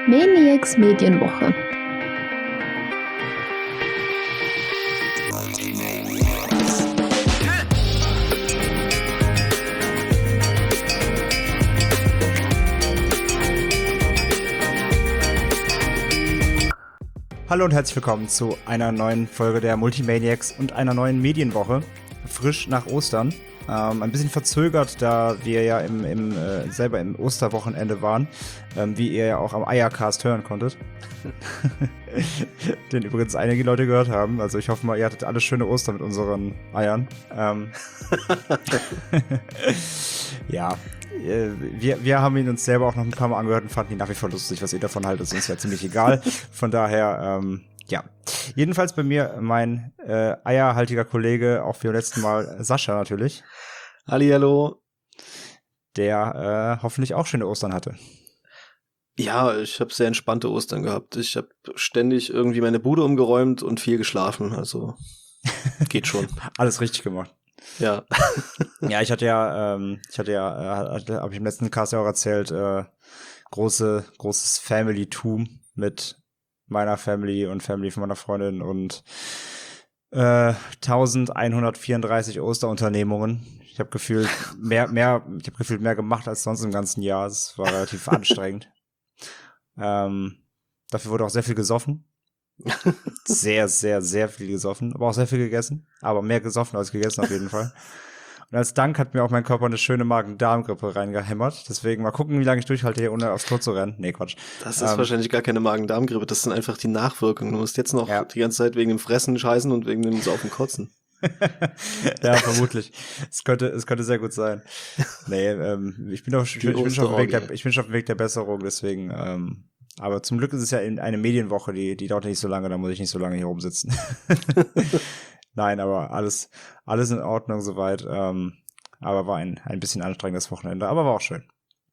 Maniacs Medienwoche. Hallo und herzlich willkommen zu einer neuen Folge der Multimaniacs und einer neuen Medienwoche. Frisch nach Ostern. Ein bisschen verzögert, da wir ja selber im Osterwochenende waren, wie ihr ja auch am Eiercast hören konntet. Den übrigens einige Leute gehört haben. Also ich hoffe mal, ihr hattet alle schöne Ostern mit unseren Eiern. Ja, wir haben ihn uns selber auch noch ein paar Mal angehört und fanden ihn nach wie vor lustig. Was ihr davon haltet, ist uns ja ziemlich egal. Von daher, ja. Jedenfalls bei mir mein eierhaltiger Kollege, auch wie beim letzten Mal, Sascha natürlich. Hallihallo. Der hoffentlich auch schöne Ostern hatte. Ja, ich habe sehr entspannte Ostern gehabt. Ich habe ständig irgendwie meine Bude umgeräumt und viel geschlafen. Also geht schon. Alles richtig gemacht. Ja. Ja, habe ich im letzten Cast ja auch erzählt, großes Family-Tum mit meiner Family und Family von meiner Freundin und 1134 Osterunternehmungen. Ich habe gefühlt mehr gemacht als sonst im ganzen Jahr. Es war relativ anstrengend. Dafür wurde auch sehr viel gesoffen. Sehr, sehr, sehr viel gesoffen, aber auch sehr viel gegessen. Aber mehr gesoffen als gegessen auf jeden Fall. Und als Dank hat mir auch mein Körper eine schöne Magen-Darm-Grippe reingehämmert. Deswegen mal gucken, wie lange ich durchhalte, hier ohne aufs Klo zu rennen. Nee, Quatsch. Das ist wahrscheinlich gar keine Magen-Darm-Grippe, das sind einfach die Nachwirkungen. Du musst jetzt noch die ganze Zeit wegen dem Fressen scheißen und wegen dem Saufen kotzen. Ja, vermutlich. Es könnte sehr gut sein. Nee, ich bin schon auf dem Weg der Besserung, deswegen, aber zum Glück ist es ja eine Medienwoche, die dauert nicht so lange, da muss ich nicht so lange hier rumsitzen. Nein, aber alles in Ordnung soweit. Aber war ein bisschen anstrengendes Wochenende, aber war auch schön.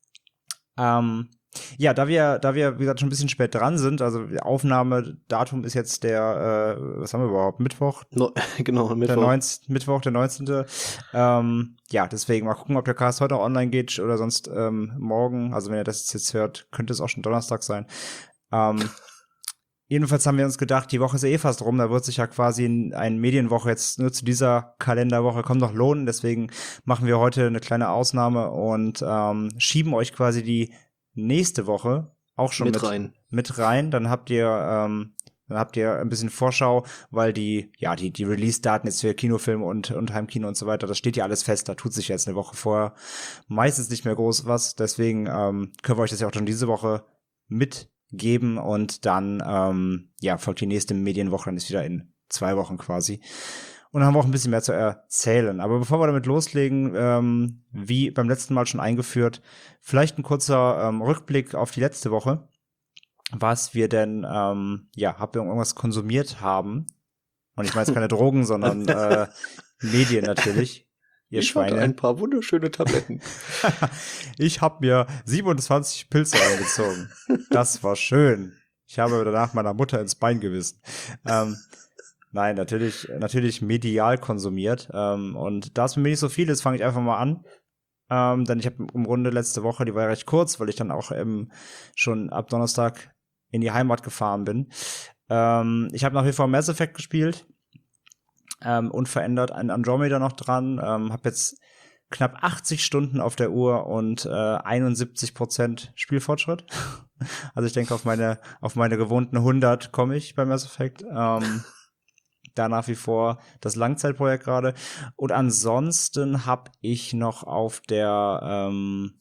Ja, da wir, wie gesagt, schon ein bisschen spät dran sind, also Aufnahmedatum ist jetzt der, was haben wir überhaupt, Mittwoch? Genau, Mittwoch. Mittwoch, der 19. Ja, deswegen mal gucken, ob der Cast heute auch online geht oder sonst morgen, also wenn ihr das jetzt hört, könnte es auch schon Donnerstag sein. Jedenfalls haben wir uns gedacht, die Woche ist fast rum, da wird sich ja quasi eine Medienwoche jetzt nur zu dieser Kalenderwoche kaum noch lohnen, deswegen machen wir heute eine kleine Ausnahme und schieben euch quasi die nächste Woche auch schon mit rein. Dann habt ihr ein bisschen Vorschau, weil die Release-Daten jetzt für Kinofilme und Heimkino und so weiter, das steht ja alles fest, da tut sich jetzt eine Woche vorher meistens nicht mehr groß was, deswegen können wir euch das ja auch schon diese Woche mitgeben und dann folgt die nächste Medienwoche, dann ist wieder in 2 Wochen quasi. Und dann haben wir auch ein bisschen mehr zu erzählen. Aber bevor wir damit loslegen, wie beim letzten Mal schon eingeführt, vielleicht ein kurzer Rückblick auf die letzte Woche, was wir denn, habt ihr irgendwas konsumiert haben. Und ich meine jetzt keine Drogen, sondern Medien natürlich. Ihr Schweine. Hatte ein paar wunderschöne Tabletten. Ich habe mir 27 Pilze eingezogen. Das war schön. Ich habe danach meiner Mutter ins Bein gebissen. Nein, natürlich medial konsumiert. Und da es für mich nicht so viel ist, fange ich einfach mal an. Denn ich habe im Grunde letzte Woche, die war ja recht kurz, weil ich dann auch schon ab Donnerstag in die Heimat gefahren bin. Ich habe nach wie vor Mass Effect gespielt. Unverändert ein Andromeda noch dran. Habe jetzt knapp 80 Stunden auf der Uhr und 71% Spielfortschritt. Also ich denke, auf meine gewohnten 100 komme ich bei Mass Effect. Da nach wie vor das Langzeitprojekt gerade. Und ansonsten habe ich noch auf der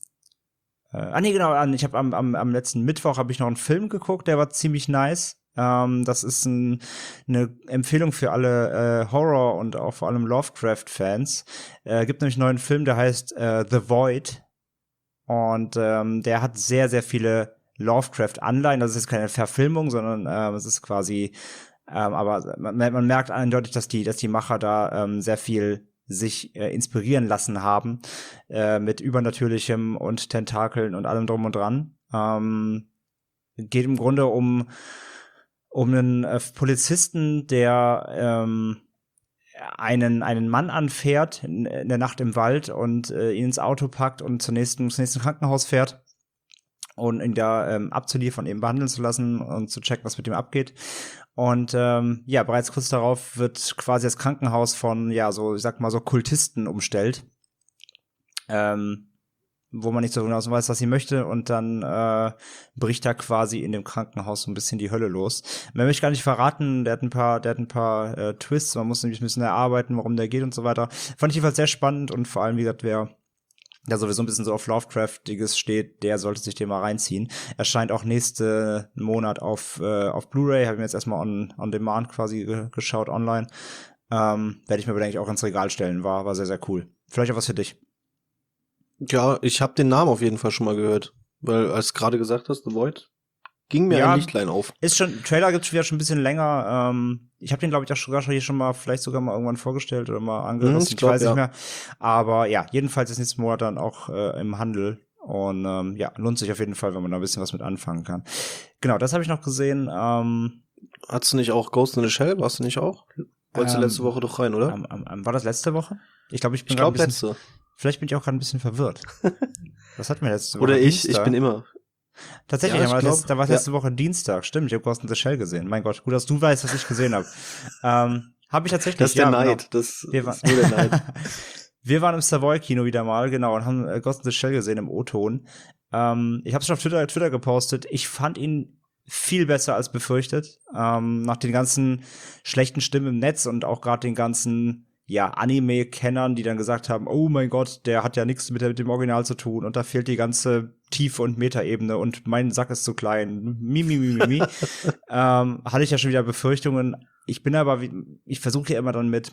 ich habe am letzten Mittwoch habe ich noch einen Film geguckt, der war ziemlich nice. Das ist eine Empfehlung für alle Horror- und auch vor allem Lovecraft-Fans. Gibt nämlich einen neuen Film, der heißt The Void. Und der hat sehr, sehr viele Lovecraft-Anleihen. Das ist jetzt keine Verfilmung, sondern es ist quasi aber man merkt eindeutig, dass die Macher da sehr viel sich inspirieren lassen haben mit Übernatürlichem und Tentakeln und allem drum und dran. Geht im Grunde um einen Polizisten, der einen Mann anfährt in der Nacht im Wald und ihn ins Auto packt und zum nächsten Krankenhaus fährt. und ihn da abzuliefern, eben behandeln zu lassen und zu checken, was mit ihm abgeht. Und ja, bereits kurz darauf wird quasi das Krankenhaus von, ja, so, ich sag mal so Kultisten umstellt, wo man nicht so genau weiß, was sie möchte, und dann bricht da quasi in dem Krankenhaus so ein bisschen die Hölle los. Man möchte gar nicht verraten, der hat ein paar Twists, man muss nämlich ein bisschen erarbeiten, warum der geht und so weiter. Fand ich jedenfalls sehr spannend, und vor allem, wie gesagt, wer da sowieso ein bisschen so auf Lovecraftiges steht, der sollte sich den mal reinziehen. Erscheint auch nächsten Monat auf Blu-ray, habe ich mir jetzt erstmal on demand quasi geschaut online. Werde ich mir aber, denke ich, auch ins Regal stellen, war sehr, sehr cool. Vielleicht auch was für dich. Ja, ich habe den Namen auf jeden Fall schon mal gehört, weil als du gerade gesagt hast, The Void, ging mir ein Lichtlein auf. Ist schon, Trailer gibt's wieder schon ein bisschen länger. Ich habe den, glaube ich, auch sogar schon mal, vielleicht sogar mal irgendwann vorgestellt oder mal angerissen. Ich weiß nicht mehr. Aber ja, jedenfalls ist nächsten Monat dann auch im Handel. Und ja, lohnt sich auf jeden Fall, wenn man da ein bisschen was mit anfangen kann. Genau, das habe ich noch gesehen. Hattest du nicht auch Ghost in the Shell? Warst du nicht auch? Wolltest du letzte Woche doch rein, oder? War das letzte Woche? Ich glaube, letzte. Vielleicht bin ich auch gerade ein bisschen verwirrt. Was hatten wir letzte Woche? Oder ich bin immer. Tatsächlich, da war es letzte Woche Dienstag. Stimmt, ich habe Ghost in the Shell gesehen. Mein Gott, gut, dass du weißt, was ich gesehen habe. Habe ich tatsächlich. Das ist der Neid. Genau. Das ist nur der Neid. Wir waren im Savoy-Kino wieder mal, genau, und haben Ghost in the Shell gesehen im O-Ton. Ich habe es schon auf Twitter gepostet. Ich fand ihn viel besser als befürchtet. Nach den ganzen schlechten Stimmen im Netz und auch gerade den ganzen Anime-Kennern, die dann gesagt haben, oh mein Gott, der hat ja nichts mit dem Original zu tun und da fehlt die ganze Tiefe und Metaebene und mein Sack ist zu klein. Hatte ich ja schon wieder Befürchtungen. Ich bin aber, ich versuche ja immer dann mit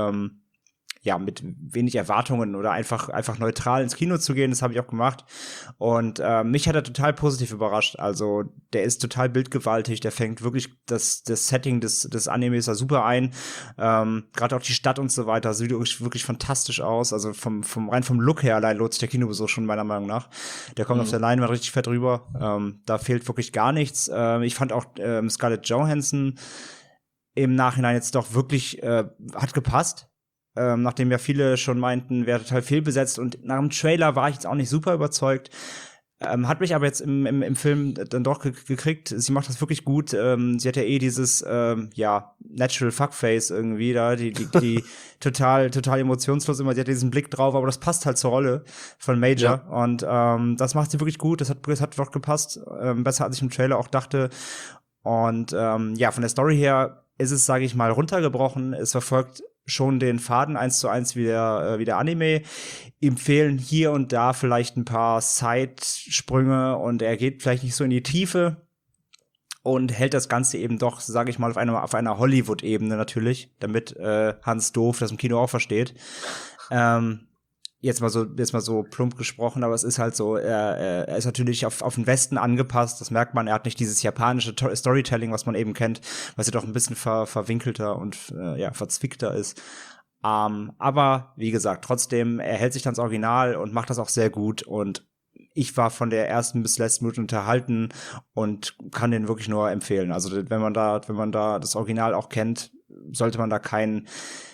wenig Erwartungen oder einfach neutral ins Kino zu gehen. Das habe ich auch gemacht. Und mich hat er total positiv überrascht. Also der ist total bildgewaltig. Der fängt wirklich das Setting des Animes da super ein. Gerade auch die Stadt und so weiter. Sieht wirklich fantastisch aus. Also rein vom Look her allein lohnt sich der Kinobesuch schon meiner Meinung nach. Der kommt auf der Leinwand richtig fett rüber. Da fehlt wirklich gar nichts. Ich fand auch Scarlett Johansson im Nachhinein jetzt doch wirklich hat gepasst. Nachdem ja viele schon meinten, wäre total fehlbesetzt, und nach dem Trailer war ich jetzt auch nicht super überzeugt. Hat mich aber jetzt im Film dann doch gekriegt. Sie macht das wirklich gut. Sie hat ja dieses Natural Fuckface irgendwie da, die total emotionslos immer. Sie hat diesen Blick drauf, aber das passt halt zur Rolle von Major. Ja. Und das macht sie wirklich gut. Das hat doch gepasst. Besser als ich im Trailer auch dachte. Und von der Story her ist es, sage ich mal, runtergebrochen. Es verfolgt schon den Faden 1:1 wie der Anime. Ihm fehlen hier und da vielleicht ein paar Zeitsprünge und er geht vielleicht nicht so in die Tiefe und hält das Ganze eben doch, sage ich mal, auf einer Hollywood-Ebene natürlich, damit Hans Doof das im Kino auch versteht. Jetzt mal so plump gesprochen, aber es ist halt so, er ist natürlich auf den Westen angepasst, das merkt man, er hat nicht dieses japanische Storytelling, was man eben kennt, was ja doch ein bisschen verwinkelter und verzwickter ist. Aber wie gesagt, trotzdem, er hält sich dann das Original und macht das auch sehr gut, und ich war von der ersten bis letzten Minute unterhalten und kann den wirklich nur empfehlen. Also wenn man da das Original auch kennt, sollte man da keine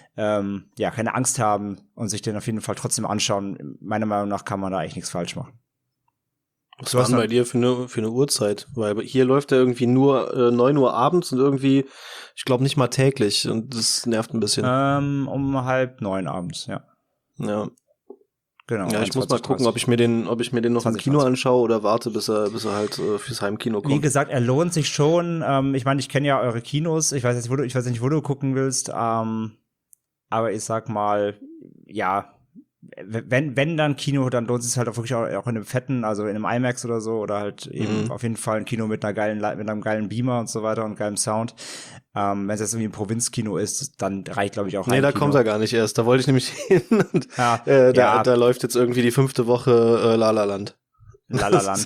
Angst haben und sich den auf jeden Fall trotzdem anschauen. Meiner Meinung nach kann man da eigentlich nichts falsch machen. Was war denn bei dir für eine Uhrzeit? Weil hier läuft er irgendwie nur 9 Uhr abends und irgendwie, ich glaube, nicht mal täglich, und das nervt ein bisschen. Um 8:30 abends, ja. Ja. Genau. Ja, ich muss mal gucken, ob ich mir den noch im Kino anschaue oder warte, bis er halt fürs Heimkino kommt. Wie gesagt, er lohnt sich schon. Ich meine, ich kenne ja eure Kinos. Ich weiß nicht, wo du gucken willst. Aber ich sag mal, ja, wenn dann Kino, dann lohnt es sich halt auch wirklich auch in einem fetten, also in einem IMAX oder so, oder halt eben auf jeden Fall ein Kino mit einem geilen Beamer und so weiter und geilem Sound. Wenn es jetzt irgendwie ein Provinzkino ist, dann reicht, glaube ich, auch Nee, da kommt er gar nicht erst. Da wollte ich nämlich hin. Und, da läuft jetzt irgendwie die 5. Woche La La Land. La La Land.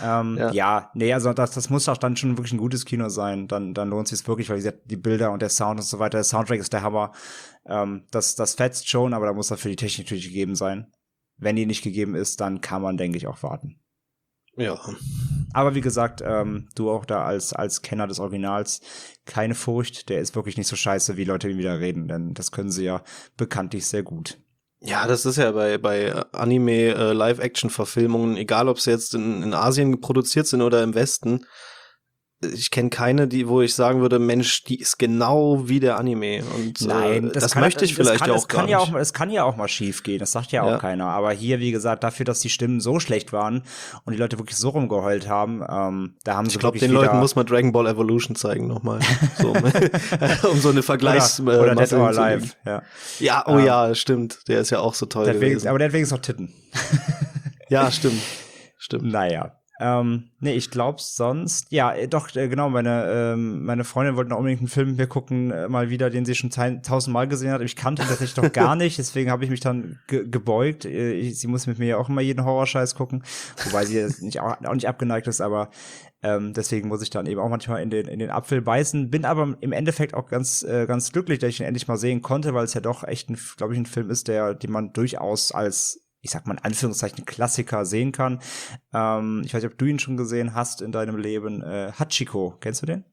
Also das muss auch dann schon wirklich ein gutes Kino sein. Dann lohnt es sich wirklich, weil wie gesagt, die Bilder und der Sound und so weiter, der Soundtrack ist der Hammer. Das fetzt schon, aber da muss dafür die Technik natürlich gegeben sein. Wenn die nicht gegeben ist, dann kann man, denke ich, auch warten. Ja. Aber wie gesagt, du auch da als Kenner des Originals, keine Furcht, der ist wirklich nicht so scheiße, wie Leute wieder reden, denn das können sie ja bekanntlich sehr gut. Ja, das ist ja bei Anime Live-Action-Verfilmungen, egal ob sie jetzt in Asien produziert sind oder im Westen, ich kenne keine, wo ich sagen würde, Mensch, die ist genau wie der Anime. Und Nein, das möchte ich vielleicht auch gar nicht. Es kann ja auch mal schief gehen, das sagt ja auch keiner. Aber hier, wie gesagt, dafür, dass die Stimmen so schlecht waren und die Leute wirklich so rumgeheult haben, da haben sie Ich glaube, wirklich den Leuten muss man Dragon Ball Evolution zeigen nochmal. So, um so eine oder Dead or Alive, ja. Ja, oh ja, stimmt. Der ist ja auch so toll gewesen. Aber der hat wenigstens noch Titten. Ja, stimmt. Naja. Nee, ich glaube sonst, ja, doch, genau, meine Freundin wollte noch unbedingt einen Film mit mir gucken, mal wieder, den sie schon 1000-mal gesehen hat. Ich kannte ihn tatsächlich noch gar nicht, deswegen habe ich mich dann gebeugt. Sie muss mit mir ja auch immer jeden Horrorscheiß gucken, wobei sie jetzt auch nicht abgeneigt ist, aber deswegen muss ich dann eben auch manchmal in den Apfel beißen. Bin aber im Endeffekt auch ganz glücklich, dass ich ihn endlich mal sehen konnte, weil es ja doch echt glaube ich, ein Film ist, den man durchaus als, ich sag mal in Anführungszeichen, Klassiker sehen kann. Ich weiß nicht, ob du ihn schon gesehen hast in deinem Leben. Hachiko, kennst du den?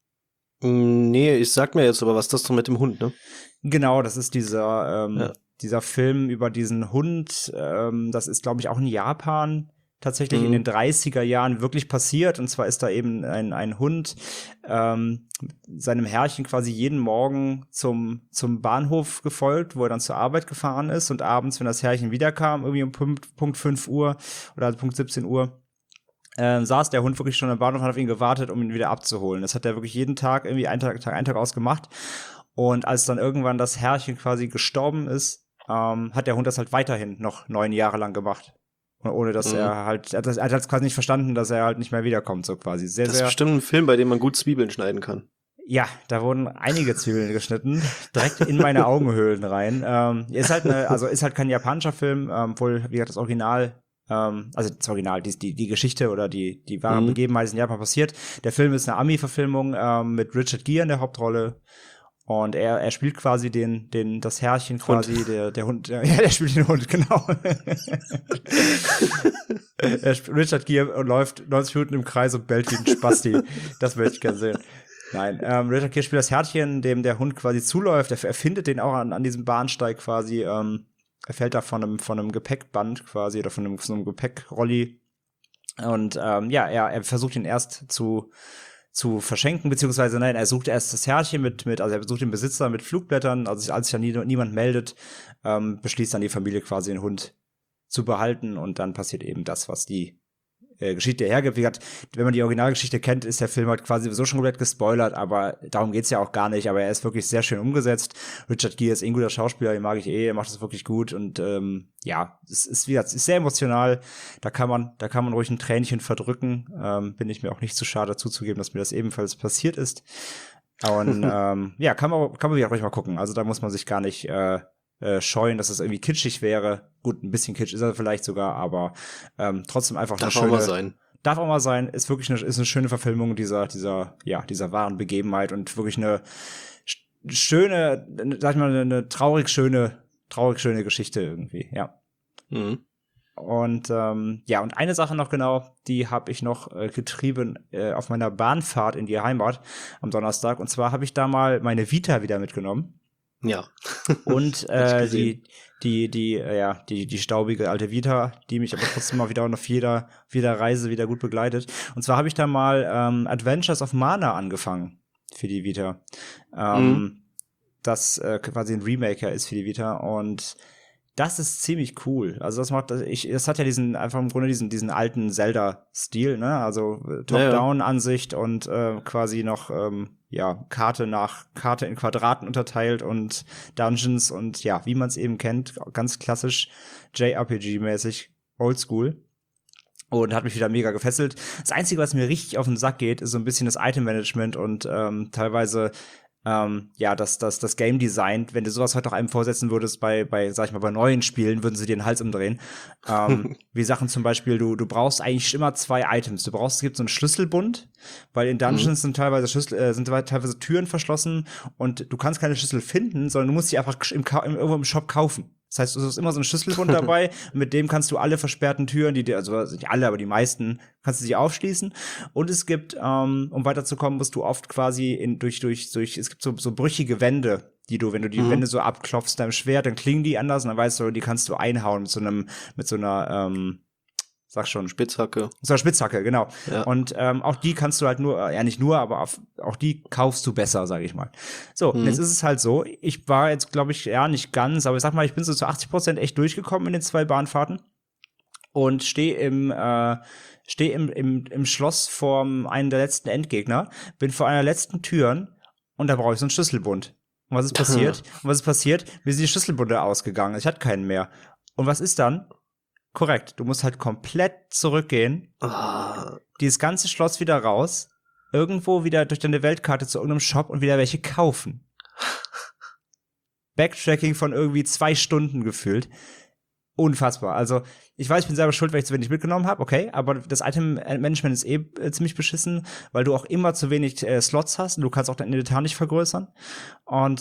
Nee, ich sag mir jetzt aber, was ist das doch mit dem Hund, ne? Genau, das ist dieser Film über diesen Hund. Das ist, glaube ich, auch in Japan tatsächlich in den 30er Jahren wirklich passiert. Und zwar ist da eben ein Hund seinem Herrchen quasi jeden Morgen zum Bahnhof gefolgt, wo er dann zur Arbeit gefahren ist. Und abends, wenn das Herrchen wiederkam, irgendwie um Punkt 5 Uhr oder Punkt 17 Uhr, saß der Hund wirklich schon am Bahnhof und hat auf ihn gewartet, um ihn wieder abzuholen. Das hat er wirklich jeden Tag irgendwie einen Tag ausgemacht. Und als dann irgendwann das Herrchen quasi gestorben ist, hat der Hund das halt weiterhin noch 9 Jahre lang gemacht. Ohne dass er hat es quasi nicht verstanden, dass er halt nicht mehr wiederkommt, so quasi. Das ist bestimmt ein Film, bei dem man gut Zwiebeln schneiden kann. Ja, da wurden einige Zwiebeln geschnitten, direkt in meine Augenhöhlen rein. Ist halt kein japanischer Film, obwohl, wie gesagt, das Original, die Geschichte oder die wahre Begebenheit ist in Japan passiert. Der Film ist eine Ami-Verfilmung mit Richard Gere in der Hauptrolle. Und er spielt quasi das Herrchen quasi, der Hund, ja, der spielt den Hund, genau. Richard Gere läuft 90 Minuten im Kreis und bellt wie ein Spasti. Das möchte ich gerne sehen. Nein, Richard Gere spielt das Herrchen, dem der Hund quasi zuläuft. Er findet den auch an diesem Bahnsteig quasi. Er fällt da von einem Gepäckband quasi oder von einem Gepäckrolli. Und er versucht ihn erst zu verschenken, beziehungsweise nein, er sucht erst das Herrchen also er besucht den Besitzer mit Flugblättern, also als sich dann niemand meldet, beschließt dann die Familie quasi den Hund zu behalten und dann passiert eben das, was die Geschichte hergibt. Wie gesagt, wenn man die Originalgeschichte kennt, ist der Film halt quasi sowieso schon komplett gespoilert, aber darum geht's ja auch gar nicht, aber er ist wirklich sehr schön umgesetzt. Richard Gere ist ein guter Schauspieler, den mag ich er macht das wirklich gut und es ist, wie gesagt, es ist sehr emotional, da kann man ruhig ein Tränchen verdrücken, bin ich mir auch nicht zu schade zuzugeben, dass mir das ebenfalls passiert ist. Und kann man wieder ruhig mal gucken, also da muss man sich gar nicht scheuen, dass es irgendwie kitschig wäre. Gut, ein bisschen kitsch ist er vielleicht sogar, aber trotzdem einfach Darf auch mal sein. Darf auch mal sein. Ist wirklich eine schöne Verfilmung dieser wahren Begebenheit und wirklich eine schöne, sag ich mal, eine traurig schöne Geschichte irgendwie, ja. Mhm. Und und eine Sache noch genau, die habe ich noch getrieben auf meiner Bahnfahrt in die Heimat am Donnerstag. Und zwar habe ich da mal meine Vita wieder mitgenommen. Ja. Und die staubige alte Vita, die mich aber trotzdem mal wieder auf jeder Reise wieder gut begleitet. Und zwar habe ich da mal Adventures of Mana angefangen für die Vita. Das quasi ein Remaker ist für die Vita und das ist ziemlich cool. Also das hat ja diesen alten Zelda-Stil, ne? Also Top-Down-Ansicht und quasi noch Karte in Quadraten unterteilt und Dungeons und ja, wie man es eben kennt, ganz klassisch JRPG-mäßig, oldschool. Und hat mich wieder mega gefesselt. Das Einzige, was mir richtig auf den Sack geht, ist so ein bisschen das Item-Management und teilweise das Game Design, wenn du sowas heute noch einem vorsetzen würdest bei neuen Spielen, würden sie dir den Hals umdrehen. Wie Sachen zum Beispiel, du brauchst eigentlich immer 2 Items. Es gibt so einen Schlüsselbund, weil in Dungeons sind teilweise Türen verschlossen und du kannst keine Schlüssel finden, sondern du musst die einfach irgendwo im Shop kaufen. Das heißt, du hast immer so einen Schlüsselbund dabei, mit dem kannst du alle versperrten Türen, also nicht alle, aber die meisten, kannst du sie aufschließen. Und es gibt, um weiterzukommen, musst du oft quasi es gibt so brüchige Wände die du, wenn du Wände so abklopfst deinem Schwert, dann klingen die anders und dann weißt du, die kannst du einhauen mit so einer, sag schon. Spitzhacke. So eine Spitzhacke, genau. Ja. Und auch die kannst du halt nur, ja nicht nur, aber auch die kaufst du besser, sag ich mal. So, und jetzt ist es halt so, ich war jetzt, glaube ich, ja nicht ganz, aber ich sag mal, ich bin so zu 80% echt durchgekommen in den 2 Bahnfahrten und stehe im Schloss vor einem der letzten Endgegner, bin vor einer der letzten Türen und da brauche ich so einen Schlüsselbund. Und was ist passiert? Mir sind die Schlüsselbunde ausgegangen. Ich hatte keinen mehr. Und was ist dann? Korrekt. Du musst halt komplett zurückgehen, dieses ganze Schloss wieder raus, irgendwo wieder durch deine Weltkarte zu irgendeinem Shop und wieder welche kaufen. Backtracking von irgendwie 2 Stunden gefühlt. Unfassbar. Also, ich weiß, ich bin selber schuld, weil ich zu wenig mitgenommen habe, okay, aber das Item-Management ist ziemlich beschissen, weil du auch immer zu wenig Slots hast und du kannst auch dein Inventar nicht vergrößern. Und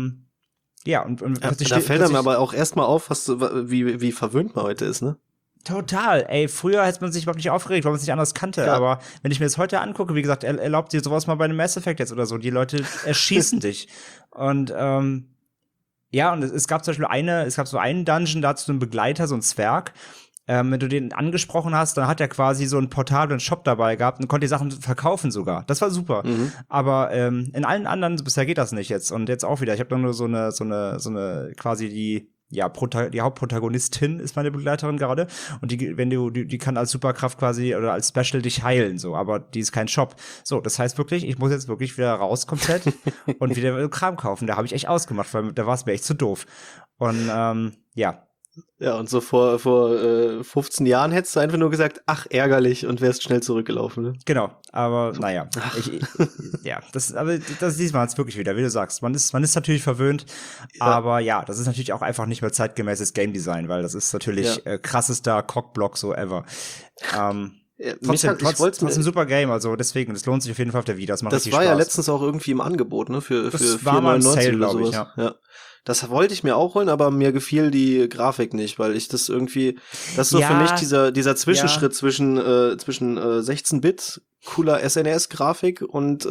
ja, und da fällt einem aber auch erstmal auf, wie verwöhnt man heute ist, ne? Total, ey, früher hätte man sich überhaupt nicht aufgeregt, weil man es nicht anders kannte, Ja. aber wenn ich mir das heute angucke, wie gesagt, erlaubt dir sowas mal bei einem Mass Effect jetzt oder so, die Leute erschießen dich. Und ja, und es gab zum Beispiel so einen Dungeon, da hattest du einen Begleiter, so einen Zwerg. Wenn du den angesprochen hast, dann hat er quasi so einen portablen Shop dabei gehabt und konnte die Sachen verkaufen sogar. Das war super. Aber in allen anderen, bisher geht das nicht jetzt. Und jetzt auch wieder. Ich habe dann nur so eine quasi die Hauptprotagonistin ist meine Begleiterin gerade. Und die kann als Superkraft quasi oder als Special dich heilen, so. Aber die ist kein Shop. So, das heißt wirklich, ich muss jetzt wirklich wieder raus komplett und wieder Kram kaufen. Da habe ich echt ausgemacht, weil da war es mir echt zu doof. Und ja. Ja, und so vor 15 Jahren hättest du einfach nur gesagt, ach, ärgerlich, und wärst schnell zurückgelaufen, ne? Genau, aber naja, ja, das diesmal jetzt wirklich wieder, wie du sagst, man ist natürlich verwöhnt, aber ja, das ist natürlich auch einfach nicht mehr zeitgemäßes Game Design, weil das ist natürlich krassester Cockblock so ever. Trotzdem ein super Game, also deswegen, das lohnt sich auf jeden Fall auf der Vita, das macht richtig Spaß. Das war ja letztens auch irgendwie im Angebot, ne, für das war mal im Sale, glaube ich, ja. Das wollte ich mir auch holen, aber mir gefiel die Grafik nicht, weil ich das irgendwie, das ist so für mich dieser Zwischenschritt zwischen 16-Bit, cooler SNES-Grafik und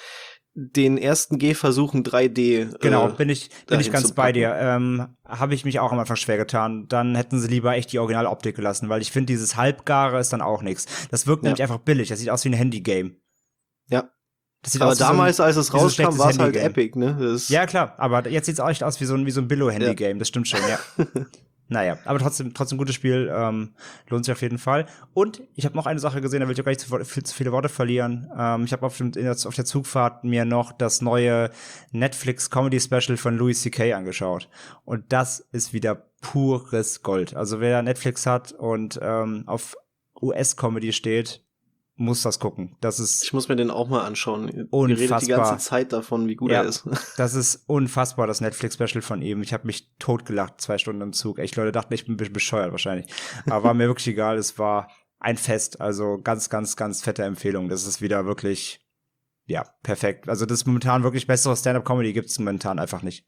den ersten Gehversuchen 3D. Genau, bin ich ganz bei dir. Habe ich mich auch am Anfang schwer getan. Dann hätten sie lieber echt die Originaloptik gelassen, weil ich finde, dieses Halbgare ist dann auch nichts. Das wirkt nämlich einfach billig. Das sieht aus wie ein Handy-Game. Ja. Aber damals, als es rauskam, war es halt epic, ne? Ja, klar, aber jetzt sieht's auch echt aus wie so ein Billo-Handy-Game, das stimmt schon, ja. Naja, aber trotzdem gutes Spiel, lohnt sich auf jeden Fall. Und ich habe noch eine Sache gesehen, da will ich auch gar nicht zu viele Worte verlieren. Ich habe auf der Zugfahrt mir noch das neue Netflix-Comedy-Special von Louis C.K. angeschaut. Und das ist wieder pures Gold. Also wer Netflix hat und auf US-Comedy steht, muss das gucken. Ich muss mir den auch mal anschauen. Unfassbar. Ihr redet die ganze Zeit davon, wie gut er ist. Das ist unfassbar, das Netflix-Special von ihm. Ich habe mich totgelacht, 2 Stunden im Zug. Echt, Leute dachten, ich bin bescheuert wahrscheinlich. Aber war mir wirklich egal. Es war ein Fest. Also ganz, ganz, ganz fette Empfehlung. Das ist wieder wirklich, ja, perfekt. Also das ist momentan wirklich bessere Stand-Up-Comedy gibt es momentan einfach nicht.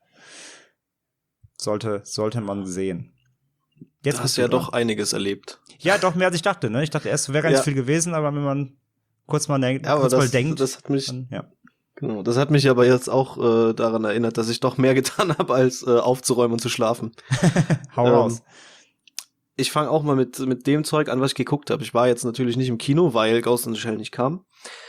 Sollte man sehen. Jetzt hast du ja doch einiges erlebt. Ja, doch mehr als ich dachte, ne? Ich dachte erst, wäre gar nicht viel gewesen, aber wenn man kurz mal denkt, das hat mich, genau, das hat mich aber jetzt auch daran erinnert, dass ich doch mehr getan habe, als aufzuräumen und zu schlafen. Hau raus. Ich fange auch mal mit dem Zeug an, was ich geguckt habe. Ich war jetzt natürlich nicht im Kino, weil Ghost in the Shell nicht kam.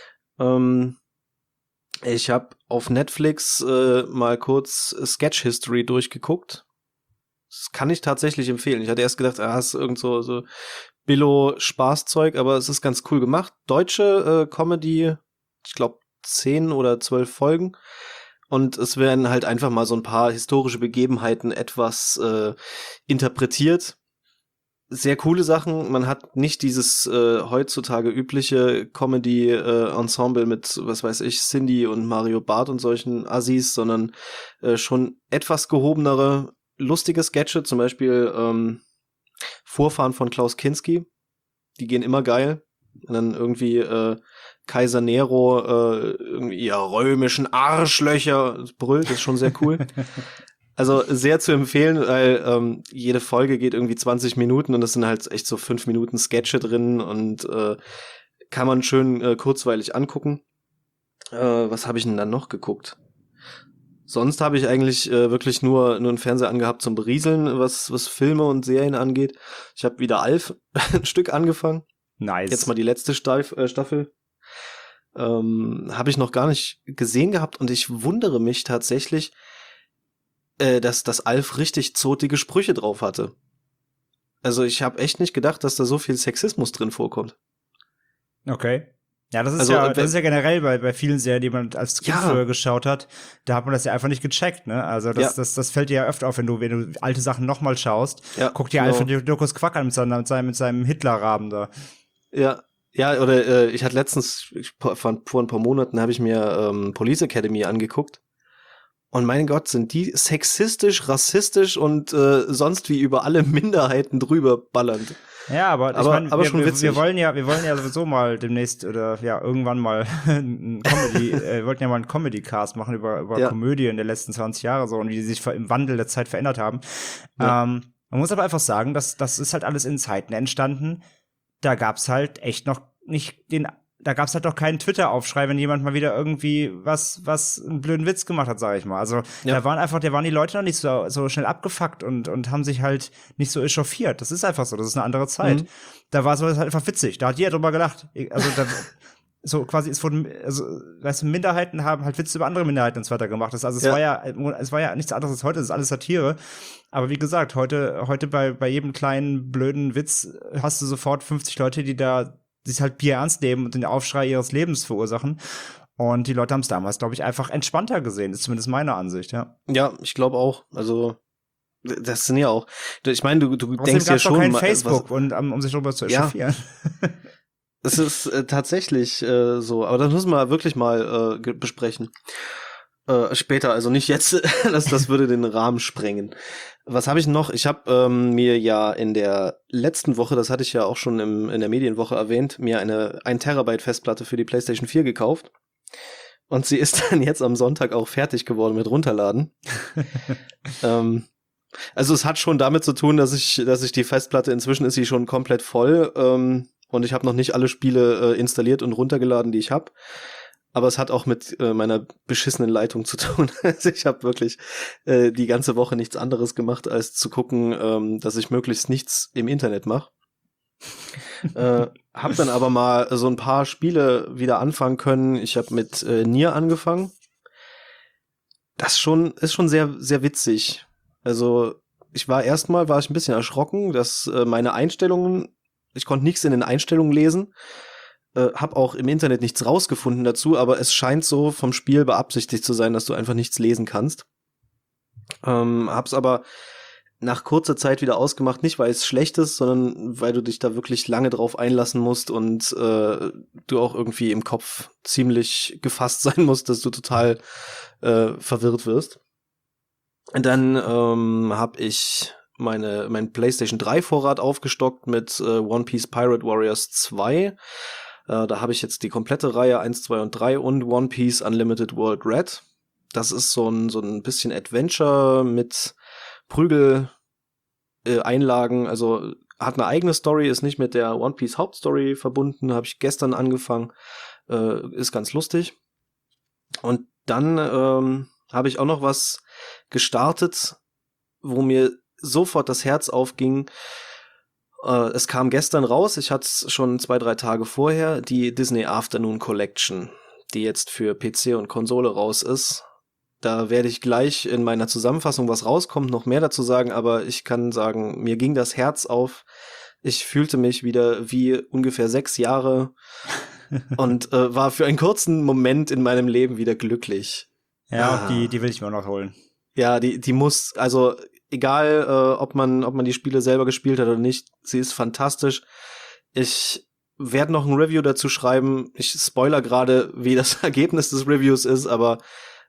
Ich habe auf Netflix mal kurz Sketch History durchgeguckt. Das kann ich tatsächlich empfehlen. Ich hatte erst gedacht, es ist irgend so Billo-Spaßzeug, aber es ist ganz cool gemacht. Deutsche Comedy, ich glaube 10 oder 12 Folgen. Und es werden halt einfach mal so ein paar historische Begebenheiten etwas interpretiert. Sehr coole Sachen. Man hat nicht dieses heutzutage übliche Comedy-Ensemble mit, was weiß ich, Cindy und Mario Barth und solchen Assis, sondern schon etwas gehobenere, lustige Sketche, zum Beispiel Vorfahren von Klaus Kinski, die gehen immer geil. Und dann irgendwie Kaiser Nero, irgendwie ihr römischen Arschlöcher brüllt, das ist schon sehr cool. Also sehr zu empfehlen, weil jede Folge geht irgendwie 20 Minuten und das sind halt echt so 5 Minuten Sketche drin und kann man schön kurzweilig angucken. Was habe ich denn dann noch geguckt? Sonst habe ich eigentlich wirklich nur einen Fernseher angehabt zum Berieseln, was Filme und Serien angeht. Ich habe wieder Alf ein Stück angefangen. Nice. Jetzt mal die letzte Staffel. Habe ich noch gar nicht gesehen gehabt und ich wundere mich tatsächlich, dass Alf richtig zotige Sprüche drauf hatte. Also ich habe echt nicht gedacht, dass da so viel Sexismus drin vorkommt. Okay. Ja, das ist Also, das ist ja generell bei vielen Serien, die man als Kind Ja. früher geschaut hat, da hat man das ja einfach nicht gecheckt, ne? Also das fällt dir ja öfter auf, wenn du alte Sachen nochmal schaust. Ja, Guck dir genau. einfach Dirkus Quack an mit seinem Hitlerraben da. Ja, oder ich hatte letztens, vor ein paar Monaten habe ich mir Police Academy angeguckt. Und mein Gott, sind die sexistisch, rassistisch und sonst wie über alle Minderheiten drüber ballernd. Ja, aber ich Aber meine, schon witzig. wir wollen ja sowieso mal demnächst oder ja irgendwann mal wir wollten ja mal einen Comedy-Cast machen über Ja. Komödien der letzten 20 Jahre so und wie die sich im Wandel der Zeit verändert haben. Ja. Man muss aber einfach sagen, das ist halt alles in Zeiten entstanden. Da gab's halt echt noch nicht da gab's halt doch keinen Twitter-Aufschrei, wenn jemand mal wieder irgendwie was einen blöden Witz gemacht hat, sag ich mal. Also Ja. da waren die Leute noch nicht so schnell abgefuckt und haben sich halt nicht so echauffiert. Das ist einfach so, das ist eine andere Zeit. Mhm. Da war sowas halt einfach witzig. Da hat jeder drüber gelacht. Also da, so quasi, weißt du, Minderheiten haben halt Witze über andere Minderheiten und so weiter gemacht. Es war ja nichts anderes als heute, das ist alles Satire. Aber wie gesagt, heute bei jedem kleinen blöden Witz hast du sofort 50 Leute, die da sich halt Bier ernst nehmen und den Aufschrei ihres Lebens verursachen. Und die Leute haben es damals, glaube ich, einfach entspannter gesehen. Das ist zumindest meine Ansicht, ja. Ja, ich glaube auch. Also, das sind ja auch, ich meine, du Außerdem denkst ja gab's doch schon kein mal, Facebook, um sich darüber zu Ja. echauffieren. es ist tatsächlich so, aber das müssen wir wirklich mal besprechen. Später, also nicht jetzt, das würde den Rahmen sprengen. Was habe ich noch? Ich habe mir ja in der letzten Woche, das hatte ich ja auch schon in der Medienwoche erwähnt, mir eine 1 Terabyte Festplatte für die PlayStation 4 gekauft. Und sie ist dann jetzt am Sonntag auch fertig geworden mit Runterladen. Also es hat schon damit zu tun, dass ich die Festplatte, inzwischen ist sie schon komplett voll und ich habe noch nicht alle Spiele installiert und runtergeladen, die ich habe. Aber es hat auch mit meiner beschissenen Leitung zu tun. Also ich habe wirklich die ganze Woche nichts anderes gemacht, als zu gucken, dass ich möglichst nichts im Internet mache. Hab dann aber mal so ein paar Spiele wieder anfangen können. Ich habe mit Nier angefangen. Das ist schon sehr, sehr witzig. Also war ich ein bisschen erschrocken, dass meine Einstellungen, ich konnte nichts in den Einstellungen lesen. Hab auch im Internet nichts rausgefunden dazu, aber es scheint so vom Spiel beabsichtigt zu sein, dass du einfach nichts lesen kannst. Hab's aber nach kurzer Zeit wieder ausgemacht, nicht weil es schlecht ist, sondern weil du dich da wirklich lange drauf einlassen musst und du auch irgendwie im Kopf ziemlich gefasst sein musst, dass du total verwirrt wirst. Und dann habe ich meinen PlayStation 3 Vorrat aufgestockt mit One Piece Pirate Warriors 2. Da habe ich jetzt die komplette Reihe 1, 2 und 3 und One Piece Unlimited World Red. Das ist so ein bisschen Adventure mit Prügel-Einlagen. Also hat eine eigene Story, ist nicht mit der One Piece Hauptstory verbunden. Habe ich gestern angefangen. Ist ganz lustig. Und dann habe ich auch noch was gestartet, wo mir sofort das Herz aufging. Es kam gestern raus, ich hatte es schon 2-3 Tage vorher, die Disney Afternoon Collection, die jetzt für PC und Konsole raus ist. Da werde ich gleich in meiner Zusammenfassung, was rauskommt, noch mehr dazu sagen, aber ich kann sagen, mir ging das Herz auf. Ich fühlte mich wieder wie ungefähr 6 Jahre und war für einen kurzen Moment in meinem Leben wieder glücklich. Ja, die will ich mir auch noch holen. Ja, die muss, also egal, ob man die Spiele selber gespielt hat oder nicht, sie ist fantastisch. Ich werde noch ein Review dazu schreiben. Ich spoiler gerade, wie das Ergebnis des Reviews ist, aber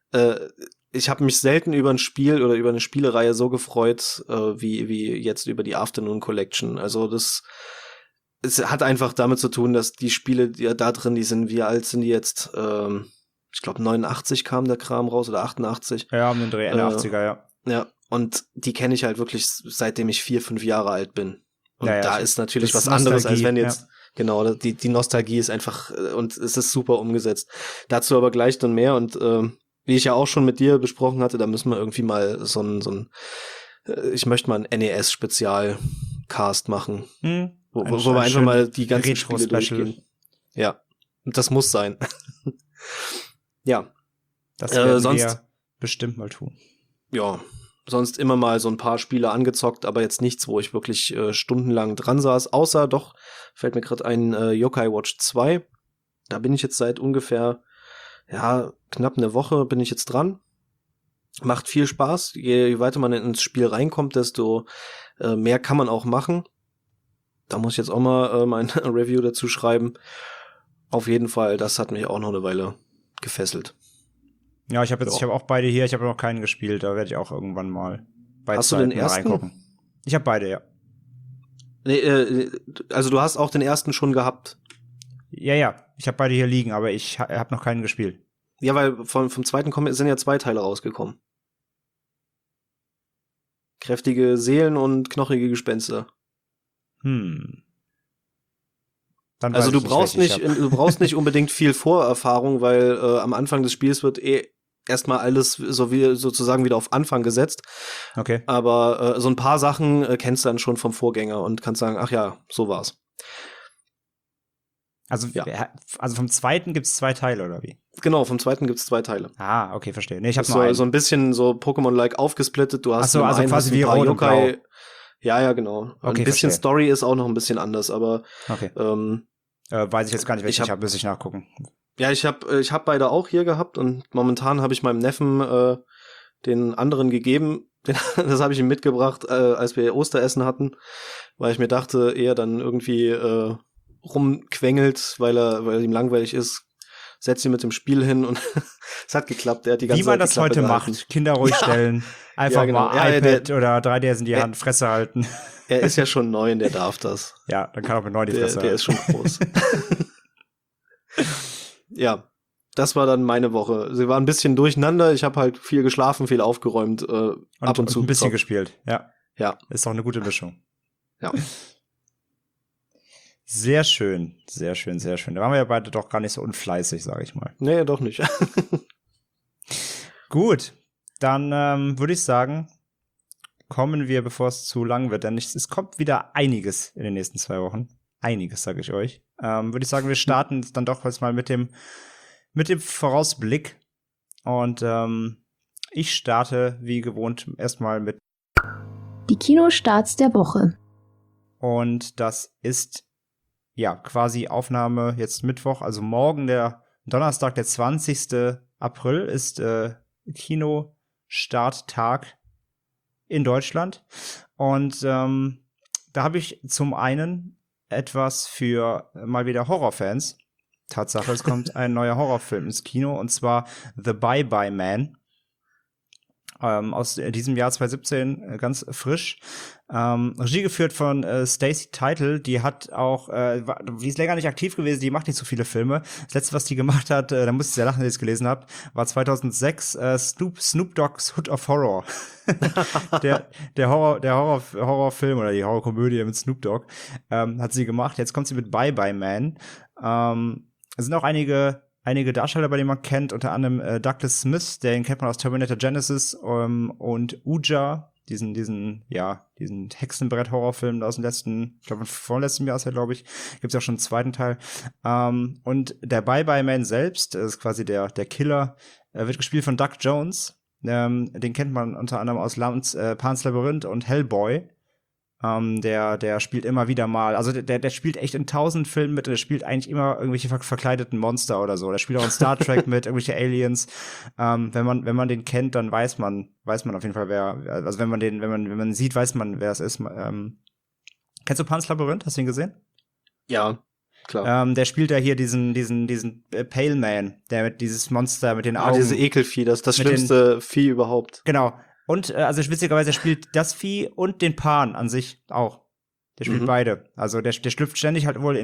ich habe mich selten über ein Spiel oder über eine Spielereihe so gefreut, wie jetzt über die Afternoon Collection. Also es hat einfach damit zu tun, dass die Spiele, die da drin, wie alt sind die jetzt? Ich glaube 89 kam der Kram raus oder 88. Ja, um den Dreh, Ende 80er, ja. Ja, und die kenne ich halt wirklich seitdem ich 4-5 Jahre alt bin. Und ja, da ist natürlich das was anderes, als wenn jetzt, ja. Genau, die Nostalgie ist einfach, und es ist super umgesetzt. Dazu aber gleich dann mehr und wie ich ja auch schon mit dir besprochen hatte, da müssen wir irgendwie mal ich möchte mal einen NES-Spezial-Cast machen, wo wir einfach mal die ganzen Spiele durchgehen. Ja, das muss sein. Ja. Das werden wir bestimmt mal tun. Ja, sonst immer mal so ein paar Spiele angezockt, aber jetzt nichts, wo ich wirklich stundenlang dran saß. Außer doch, fällt mir gerade ein Yokai Watch 2. Da bin ich jetzt seit ungefähr, knapp eine Woche bin ich jetzt dran. Macht viel Spaß. Je weiter man ins Spiel reinkommt, desto mehr kann man auch machen. Da muss ich jetzt auch mal mein Review dazu schreiben. Auf jeden Fall, das hat mich auch noch eine Weile gefesselt. Ja, ich habe auch beide hier, ich habe noch keinen gespielt, da werde ich auch irgendwann mal bei Hast du den ersten? Reingucken. Ich habe beide, ja. Nee, also du hast auch den ersten schon gehabt. Ja, ich habe beide hier liegen, aber ich habe noch keinen gespielt. Ja, weil vom zweiten sind ja 2 Teile rausgekommen. Kräftige Seelen und knochige Gespenster. Dann also du brauchst nicht unbedingt viel Vorerfahrung, weil am Anfang des Spiels wird erstmal alles sozusagen wieder auf Anfang gesetzt. Okay. Aber so ein paar Sachen kennst du dann schon vom Vorgänger und kannst sagen, ach ja, so war's. Also vom zweiten gibt's 2 Teile, oder wie? Genau, vom zweiten gibt's 2 Teile. Ah, okay, verstehe. Nee, ich habe so ein bisschen so Pokémon-like aufgesplittet. Du hast also quasi wie Rot und Blau. Ja, genau. Okay, ein bisschen verstehe. Story ist auch noch ein bisschen anders, aber okay. Weiß ich jetzt gar nicht, welchen ich habe, müsste ich nachgucken. Ja, ich hab beide auch hier gehabt und momentan habe ich meinem Neffen den anderen gegeben. Das habe ich ihm mitgebracht, als wir Osteressen hatten, weil ich mir dachte, eher dann irgendwie rumquengelt, weil ihm langweilig ist, setzt ihn mit dem Spiel hin und es hat geklappt. Der hat die ganze Wie man Zeit das heute gehalten. macht, Kinder ruhig stellen, einfach mal iPad oder 3DS in die Hand, Fresse halten. Er ist ja schon 9, der darf das. Ja, dann kann auch mit 9 die Fresse halten. Der ist schon groß. Ja, das war dann meine Woche. Sie war ein bisschen durcheinander. Ich habe halt viel geschlafen, viel aufgeräumt, ab und zu ein bisschen gespielt. Ja. Ist doch eine gute Mischung. Ja. Sehr schön, sehr schön, sehr schön. Da waren wir ja beide doch gar nicht so unfleißig, sage ich mal. Nee, doch nicht. Gut, dann würde ich sagen, kommen wir, bevor es zu lang wird, denn es kommt wieder einiges in den nächsten 2 Wochen. Einiges, sage ich euch. Würde ich sagen, wir starten dann doch jetzt mal mit dem Vorausblick. Und ich starte, wie gewohnt, erstmal mit die Kinostarts der Woche. Und das ist ja quasi Aufnahme jetzt Mittwoch, also morgen, der Donnerstag, der 20. April ist Kinostarttag in Deutschland. Und da habe ich zum einen etwas für mal wieder Horrorfans. Tatsache, es kommt ein neuer Horrorfilm ins Kino, und zwar The Bye-Bye Man. Aus diesem Jahr 2017, ganz frisch. Regie geführt von Stacey Title, die hat auch, die ist länger nicht aktiv gewesen, die macht nicht so viele Filme. Das letzte, was die gemacht hat, da musste ich sehr lachen, als ich es gelesen habe, war 2006 Snoop Dogg's Hood of Horror. der Horrorfilm oder die Horrorkomödie mit Snoop Dogg hat sie gemacht. Jetzt kommt sie mit Bye Bye Man. Es sind auch einige Darsteller, bei denen man kennt, unter anderem Douglas Smith, den kennt man aus Terminator Genesis, und Ouija, diesen Hexenbrett-Horrorfilm aus dem vorletzten Jahr ist er, glaube ich. Gibt's auch schon einen zweiten Teil. Und der Bye-Bye Man selbst, das ist quasi der Killer, wird gespielt von Doug Jones. Den kennt man unter anderem aus Pan's Labyrinth und Hellboy. Der spielt immer wieder mal, also der spielt echt in 1000 Filmen mit, und der spielt eigentlich immer irgendwelche verkleideten Monster oder so. Der spielt auch in Star Trek mit, irgendwelche Aliens. Wenn man den kennt, dann weiß man auf jeden Fall, wenn man sieht, weiß man, wer es ist. Kennst du Pan's Labyrinth? Hast du ihn gesehen? Ja, klar. Der spielt ja hier diesen Pale Man, der mit dieses Monster mit den Augen. Diese Ekelvieh, das schlimmste Vieh überhaupt. Genau. Und also witzigerweise, er spielt das Vieh und den Pan an sich auch. Der spielt beide. Also der schlüpft ständig halt wohl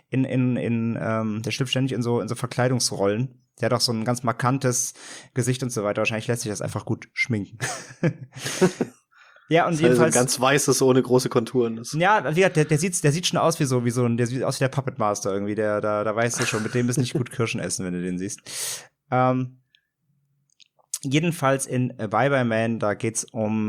der schlüpft ständig in so Verkleidungsrollen. Der hat auch so ein ganz markantes Gesicht und so weiter. Wahrscheinlich lässt sich das einfach gut schminken. Ja, und das jedenfalls ganz weißes ohne große Konturen ist. Ja, der sieht schon aus wie so der sieht aus wie der Puppet Master irgendwie. Da weißt du schon, mit dem ist nicht gut Kirschen essen, wenn du den siehst. jedenfalls in Bye Bye Man, da geht's um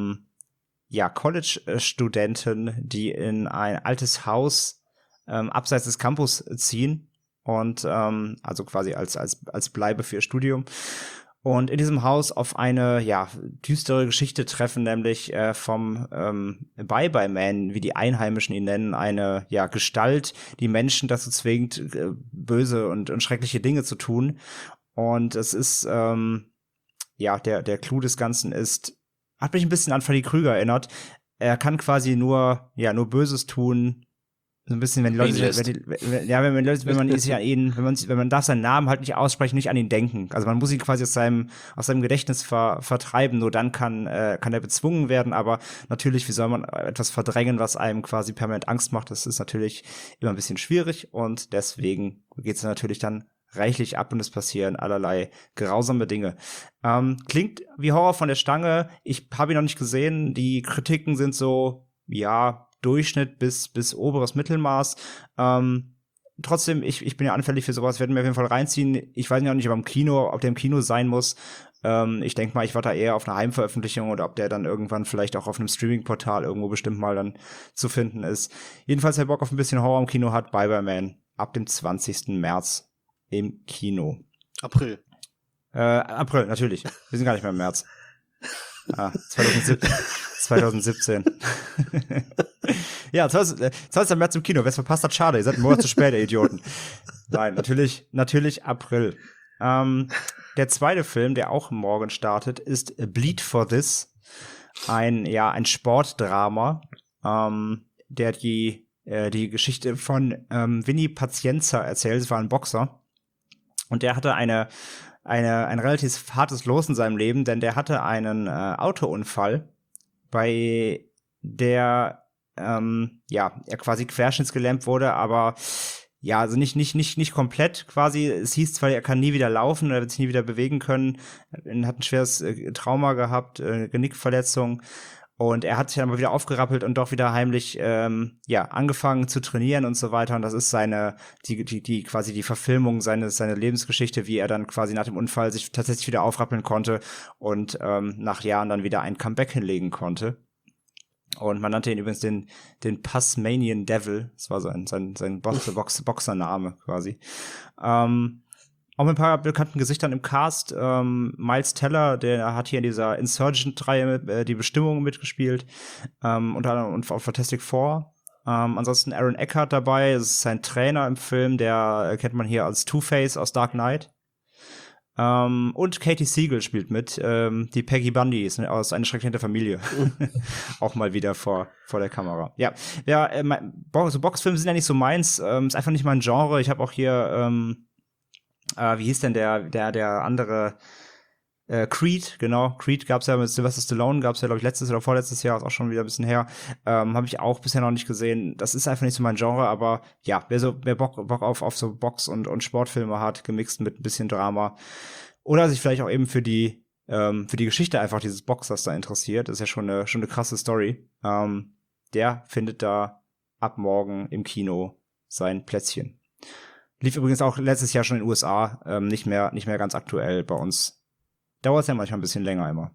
College-Studenten, die in ein altes Haus abseits des Campus ziehen und also quasi als Bleibe für ihr Studium. Und in diesem Haus auf eine, düstere Geschichte treffen, nämlich vom Bye Bye Man, wie die Einheimischen ihn nennen, eine, Gestalt, die Menschen dazu zwingt, böse und schreckliche Dinge zu tun. Und es ist, der Clou des Ganzen ist, hat mich ein bisschen an Freddy Krüger erinnert. Er kann quasi nur Böses tun, so ein bisschen, wenn die Leute, wenn man darf seinen Namen halt nicht aussprechen, nicht an ihn denken. Also man muss ihn quasi aus seinem Gedächtnis vertreiben, nur dann kann er bezwungen werden, aber natürlich, wie soll man etwas verdrängen, was einem quasi permanent Angst macht? Das ist natürlich immer ein bisschen schwierig und deswegen geht es natürlich dann reichlich ab und es passieren allerlei grausame Dinge. Klingt wie Horror von der Stange. Ich habe ihn noch nicht gesehen. Die Kritiken sind so, Durchschnitt bis oberes Mittelmaß. Trotzdem, ich bin ja anfällig für sowas, werden wir auf jeden Fall reinziehen. Ich weiß ja auch nicht, ob der im Kino sein muss. Ich denke mal, ich warte eher auf eine Heimveröffentlichung oder ob der dann irgendwann vielleicht auch auf einem Streaming-Portal irgendwo bestimmt mal dann zu finden ist. Jedenfalls, wer Bock auf ein bisschen Horror im Kino hat, Bye Bye Man ab dem 20. März im Kino. April, natürlich. Wir sind gar nicht mehr im März. 2017. Ja, 20. März im Kino. Wer es verpasst hat, schade. Ihr seid einen Monat zu spät, ihr Idioten. Nein, natürlich April. Der zweite Film, der auch morgen startet, ist Bleed for This. Ein Sportdrama, der die Geschichte von Vinny Pazienza erzählt. Es war ein Boxer. Und der hatte ein relativ hartes Los in seinem Leben, denn der hatte einen Autounfall, bei der er quasi querschnittsgelähmt wurde, aber also nicht komplett quasi. Es hieß zwar, er kann nie wieder laufen, er wird sich nie wieder bewegen können, er hat ein schweres Trauma gehabt, Genickverletzung. Und er hat sich dann aber wieder aufgerappelt und doch wieder heimlich angefangen zu trainieren und so weiter. Und das ist quasi die Verfilmung seiner Lebensgeschichte, wie er dann quasi nach dem Unfall sich tatsächlich wieder aufrappeln konnte und nach Jahren dann wieder ein Comeback hinlegen konnte. Und man nannte ihn übrigens den Passmanian Devil. Das war sein Boxername quasi. Auch mit ein paar bekannten Gesichtern im Cast. Miles Teller, der hat hier in dieser Insurgent-Reihe die Bestimmung mitgespielt. Unter anderem und auch Fantastic Four. Ansonsten Aaron Eckhart dabei. Das ist sein Trainer im Film. Der kennt man hier als Two-Face aus Dark Knight. Und Katie Siegel spielt mit. Die Peggy Bundy ist aus Eine schreckliche Familie. Auch mal wieder vor der Kamera. So Boxfilme sind ja nicht so meins. Ist einfach nicht mein Genre. Ich habe auch hier wie hieß denn der andere Creed, genau. Creed gab's ja mit Sylvester Stallone, gab's ja, glaube ich, letztes oder vorletztes Jahr, ist auch schon wieder ein bisschen her. Habe ich auch bisher noch nicht gesehen. Das ist einfach nicht so mein Genre, aber wer Bock auf so Box- und Sportfilme hat, gemixt mit ein bisschen Drama. Oder sich vielleicht auch eben für die Geschichte einfach dieses Boxers da interessiert. Das ist ja schon eine krasse Story. Der findet da ab morgen im Kino sein Plätzchen. Lief übrigens auch letztes Jahr schon in den USA, nicht mehr ganz aktuell bei uns. Dauert es ja manchmal ein bisschen länger immer.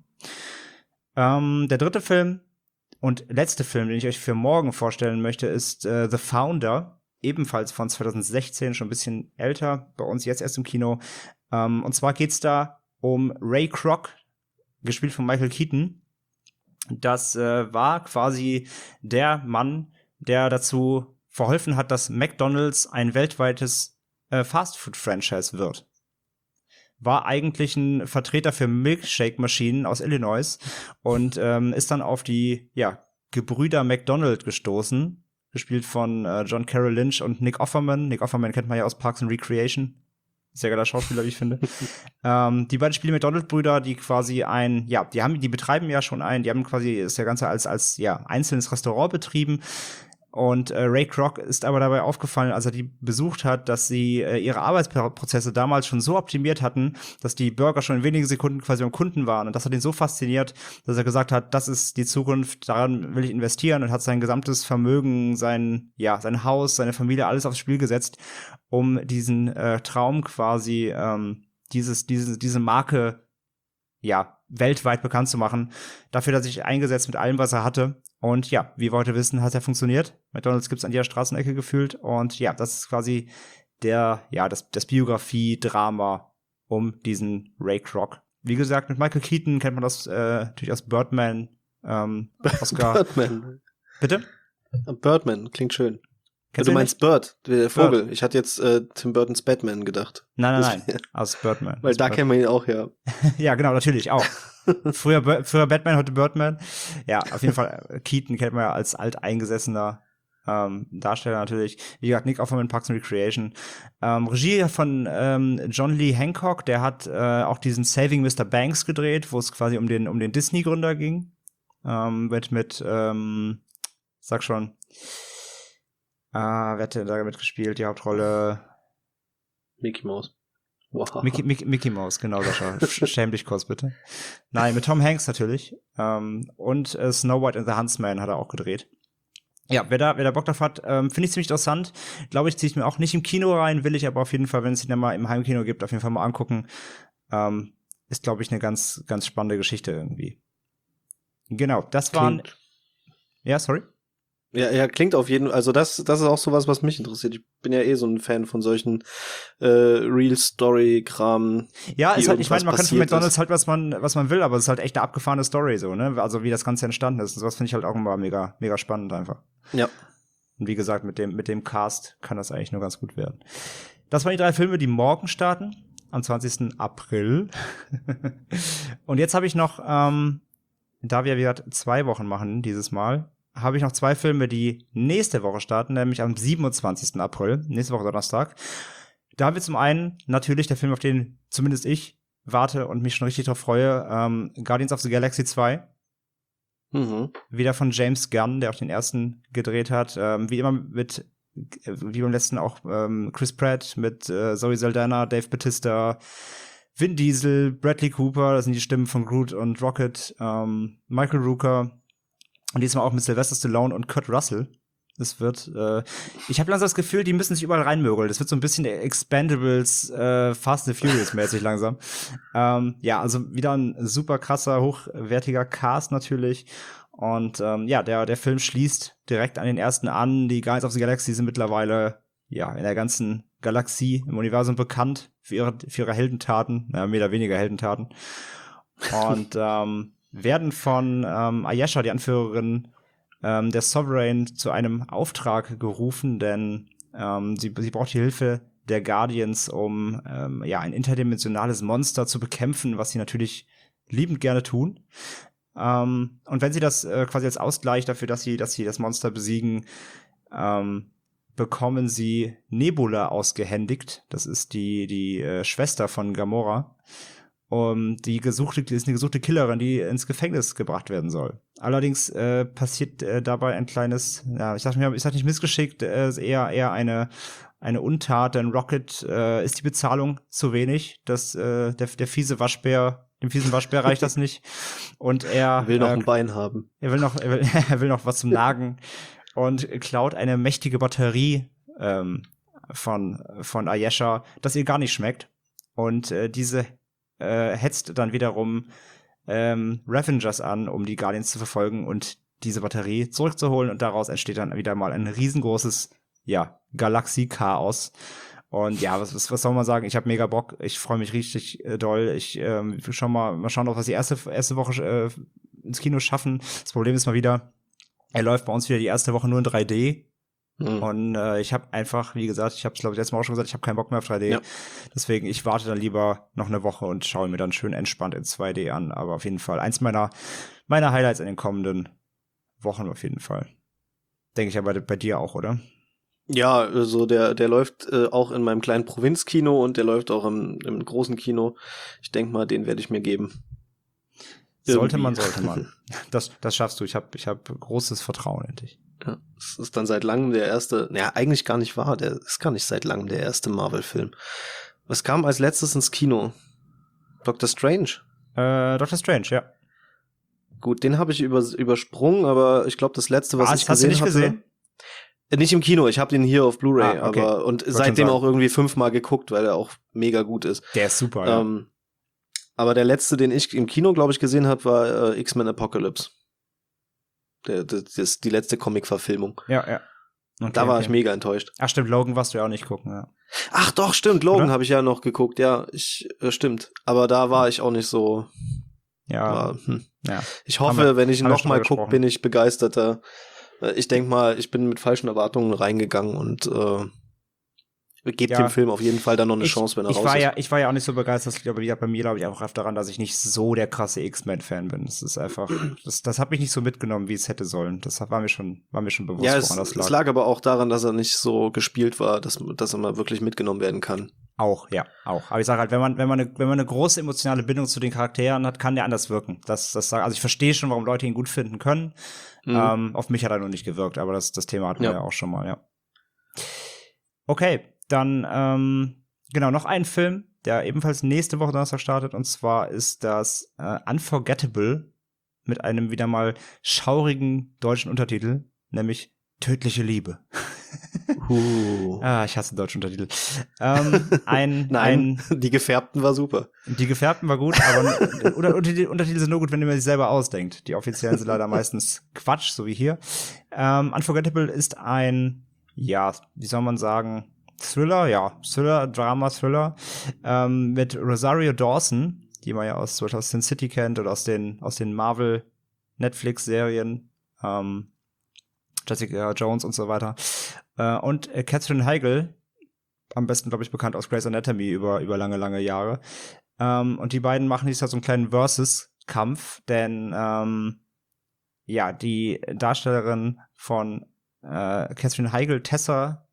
Der dritte Film und letzte Film, den ich euch für morgen vorstellen möchte, ist The Founder, ebenfalls von 2016, schon ein bisschen älter, bei uns jetzt erst im Kino. Und zwar geht's da um Ray Kroc, gespielt von Michael Keaton. Das war quasi der Mann, der dazu verholfen hat, dass McDonald's ein weltweites Fast-Food-Franchise wird. War eigentlich ein Vertreter für Milkshake-Maschinen aus Illinois und ist dann auf die Gebrüder McDonald gestoßen, gespielt von John Carroll Lynch und Nick Offerman. Nick Offerman kennt man ja aus Parks and Recreation. Sehr geiler Schauspieler, wie ich finde. Die beiden Spiele McDonald-Brüder, die quasi die betreiben ja schon die haben quasi das Ganze als einzelnes Restaurant betrieben. Und Ray Kroc ist aber dabei aufgefallen, als er die besucht hat, dass sie ihre Arbeitsprozesse damals schon so optimiert hatten, dass die Burger schon in wenigen Sekunden quasi beim Kunden waren. Und das hat ihn so fasziniert, dass er gesagt hat, das ist die Zukunft, daran will ich investieren, und hat sein gesamtes Vermögen, sein Haus, seine Familie, alles aufs Spiel gesetzt, um diesen Traum quasi, diese Marke weltweit bekannt zu machen. Dafür, dass sich eingesetzt mit allem, was er hatte. Und ja, wie wir heute wissen, hat er funktioniert. McDonald's gibt's an jeder Straßenecke gefühlt. Und ja, das ist quasi das Biografie-Drama um diesen Ray Kroc. Wie gesagt, mit Michael Keaton kennt man das natürlich aus Birdman, Oscar. Birdman. Bitte? Birdman, klingt schön. Kennst du ihn meinst Bird, der Vogel. Ich hatte jetzt Tim Burtons Batman gedacht. Nein, aus Birdman. Weil da kennen wir ihn auch, ja. Ja, genau, natürlich auch. Früher Batman, heute Birdman. Ja, auf jeden Fall, Keaton kennt man ja als alteingesessener Darsteller natürlich. Wie gesagt, Nick Offerman, Parks and Recreation. Regie von John Lee Hancock, der hat auch diesen Saving Mr. Banks gedreht, wo es quasi um den Disney-Gründer ging. Sag schon. Wer hat denn da mitgespielt? Die Hauptrolle? Mickey Mouse. Wow. Mickey Mouse, genau, Sascha. Schäm dich kurz, bitte. Nein, mit Tom Hanks natürlich. Und Snow White and the Huntsman hat er auch gedreht. Ja, wer da Bock drauf hat, finde ich ziemlich interessant. Glaube ich, ziehe ich mir auch nicht im Kino rein, will ich aber auf jeden Fall, wenn es ihn dann mal im Heimkino gibt, auf jeden Fall mal angucken. Ist, glaube ich, eine ganz, ganz spannende Geschichte irgendwie. Genau, das waren. Ja, sorry? Ja, klingt auf jeden Fall, also das ist auch sowas, was mich interessiert. Ich bin ja eh so ein Fan von solchen Real-Story-Kram. Ja, ist halt, ich meine, man kann von McDonald's halt, was man will, aber es ist halt echt eine abgefahrene Story so, ne? Also wie das Ganze entstanden ist. Und sowas finde ich halt auch immer mega, mega spannend einfach. Ja. Und wie gesagt, mit dem Cast kann das eigentlich nur ganz gut werden. Das waren die 3 Filme, die morgen starten, am 20. April. Und jetzt habe ich noch, da wir wieder 2 Wochen machen dieses Mal, habe ich noch 2 Filme, die nächste Woche starten, nämlich am 27. April, nächste Woche Donnerstag. Da haben wir zum einen natürlich der Film, auf den zumindest ich warte und mich schon richtig drauf freue, Guardians of the Galaxy 2. Wieder von James Gunn, der auch den ersten gedreht hat. Wie immer wie beim letzten auch Chris Pratt mit Zoe Saldana, Dave Bautista, Vin Diesel, Bradley Cooper, das sind die Stimmen von Groot und Rocket, Michael Rooker. Und diesmal auch mit Sylvester Stallone und Kurt Russell. Es wird, ich habe langsam das Gefühl, die müssen sich überall reinmögeln. Das wird so ein bisschen Expendables, Fast and Furious mäßig langsam. Ja, also wieder ein super krasser, hochwertiger Cast natürlich. Und der Film schließt direkt an den ersten an. Die Guardians of the Galaxy sind mittlerweile in der ganzen Galaxie, im Universum bekannt für ihre Heldentaten, mehr oder weniger Heldentaten. Und werden von Ayesha, die Anführerin der Sovereign, zu einem Auftrag gerufen, denn sie braucht die Hilfe der Guardians, um ein interdimensionales Monster zu bekämpfen, was sie natürlich liebend gerne tun. Und wenn sie das quasi als Ausgleich dafür, dass sie das Monster besiegen, bekommen sie Nebula ausgehändigt. Das ist die Schwester von Gamora. Die ist eine gesuchte Killerin, die ins Gefängnis gebracht werden soll. Allerdings passiert dabei ein kleines, ich sag nicht missgeschickt, eher eine Untat, denn Rocket ist die Bezahlung zu wenig, dass dem fiesen Waschbär reicht das nicht. Und er will noch ein Bein haben. Er will noch was zum Nagen und klaut eine mächtige Batterie von Ayesha, das ihr gar nicht schmeckt. Und diese hetzt dann wiederum Ravengers an, um die Guardians zu verfolgen und diese Batterie zurückzuholen. Und daraus entsteht dann wieder mal ein riesengroßes, Galaxie-Chaos. Und was soll man sagen? Ich habe mega Bock. Ich freue mich richtig doll. Ich mal schauen, ob wir die erste Woche ins Kino schaffen. Das Problem ist mal wieder, er läuft bei uns wieder die erste Woche nur in 3D. Und ich habe einfach, wie gesagt, ich habe es glaube ich letztes Mal auch schon gesagt, ich habe keinen Bock mehr auf 3D. Ja. Deswegen, ich warte dann lieber noch eine Woche und schaue mir dann schön entspannt in 2D an. Aber auf jeden Fall eins meiner Highlights in den kommenden Wochen auf jeden Fall. Denke ich aber bei dir auch, oder? Ja, also der läuft auch in meinem kleinen Provinzkino und der läuft auch im großen Kino. Ich denke mal, den werde ich mir geben. Sollte man. Das schaffst du. Ich hab großes Vertrauen in dich. Ja, es ist dann seit langem der erste, eigentlich gar nicht wahr, der ist gar nicht seit langem der erste Marvel-Film. Was kam als letztes ins Kino? Doctor Strange? Doctor Strange, ja. Gut, den habe ich übersprungen, aber ich glaube, das letzte, was ich gesehen habe. Hast du nicht gesehen? Nicht im Kino, ich habe den hier auf Blu-ray, okay. Und seitdem auch irgendwie 5-mal geguckt, weil er auch mega gut ist. Der ist super, ja. Aber der letzte, den ich im Kino, glaube ich, gesehen habe, war X-Men Apocalypse. Die letzte Comic-Verfilmung. Ja. Okay, da war ich mega enttäuscht. Ach stimmt, Logan warst du ja auch nicht gucken, ja. Ach doch, stimmt, Logan habe ich ja noch geguckt, ja, stimmt. Aber da war ich auch nicht so. Ja. Ja. Ich hoffe, wenn ich ihn nochmal gucke, bin ich begeisterter. Ich denke mal, ich bin mit falschen Erwartungen reingegangen und gebe dem Film auf jeden Fall dann noch eine Chance, wenn er raus ist. Ich war ja auch nicht so begeistert, aber bei mir glaube ich auch oft daran, dass ich nicht so der krasse X-Men-Fan bin. Das ist einfach, das hat mich nicht so mitgenommen, wie es hätte sollen. Das war mir schon bewusst, ja, woran das lag. Es lag aber auch daran, dass er nicht so gespielt war, dass er mal wirklich mitgenommen werden kann. Auch. Aber ich sage halt, wenn man eine große emotionale Bindung zu den Charakteren hat, kann der anders wirken. Also ich verstehe schon, warum Leute ihn gut finden können. Auf mich hat er noch nicht gewirkt, aber das Thema hatten wir ja auch schon mal, ja. Okay, dann, genau, noch ein Film, der ebenfalls nächste Woche Donnerstag startet, und zwar ist das Unforgettable mit einem wieder mal schaurigen deutschen Untertitel, nämlich Tödliche Liebe. Ich hasse deutsche Untertitel. Nein, die Gefärbten war super. Die Gefärbten war gut, aber die Untertitel sind nur gut, wenn man sich selber ausdenkt. Die offiziellen sind leider meistens Quatsch, so wie hier. Unforgettable ist ein, ja, wie soll man sagen, Thriller, Drama-Thriller, mit Rosario Dawson, die man ja aus zum Beispiel aus Sin City kennt oder aus den Marvel-Netflix-Serien, Jessica Jones und so weiter. Und Katherine Heigl, am besten, glaube ich, bekannt aus Grey's Anatomy über lange, lange Jahre. Und die beiden machen jetzt halt so einen kleinen Versus-Kampf, denn die Darstellerin von Katherine Heigl, Tessa,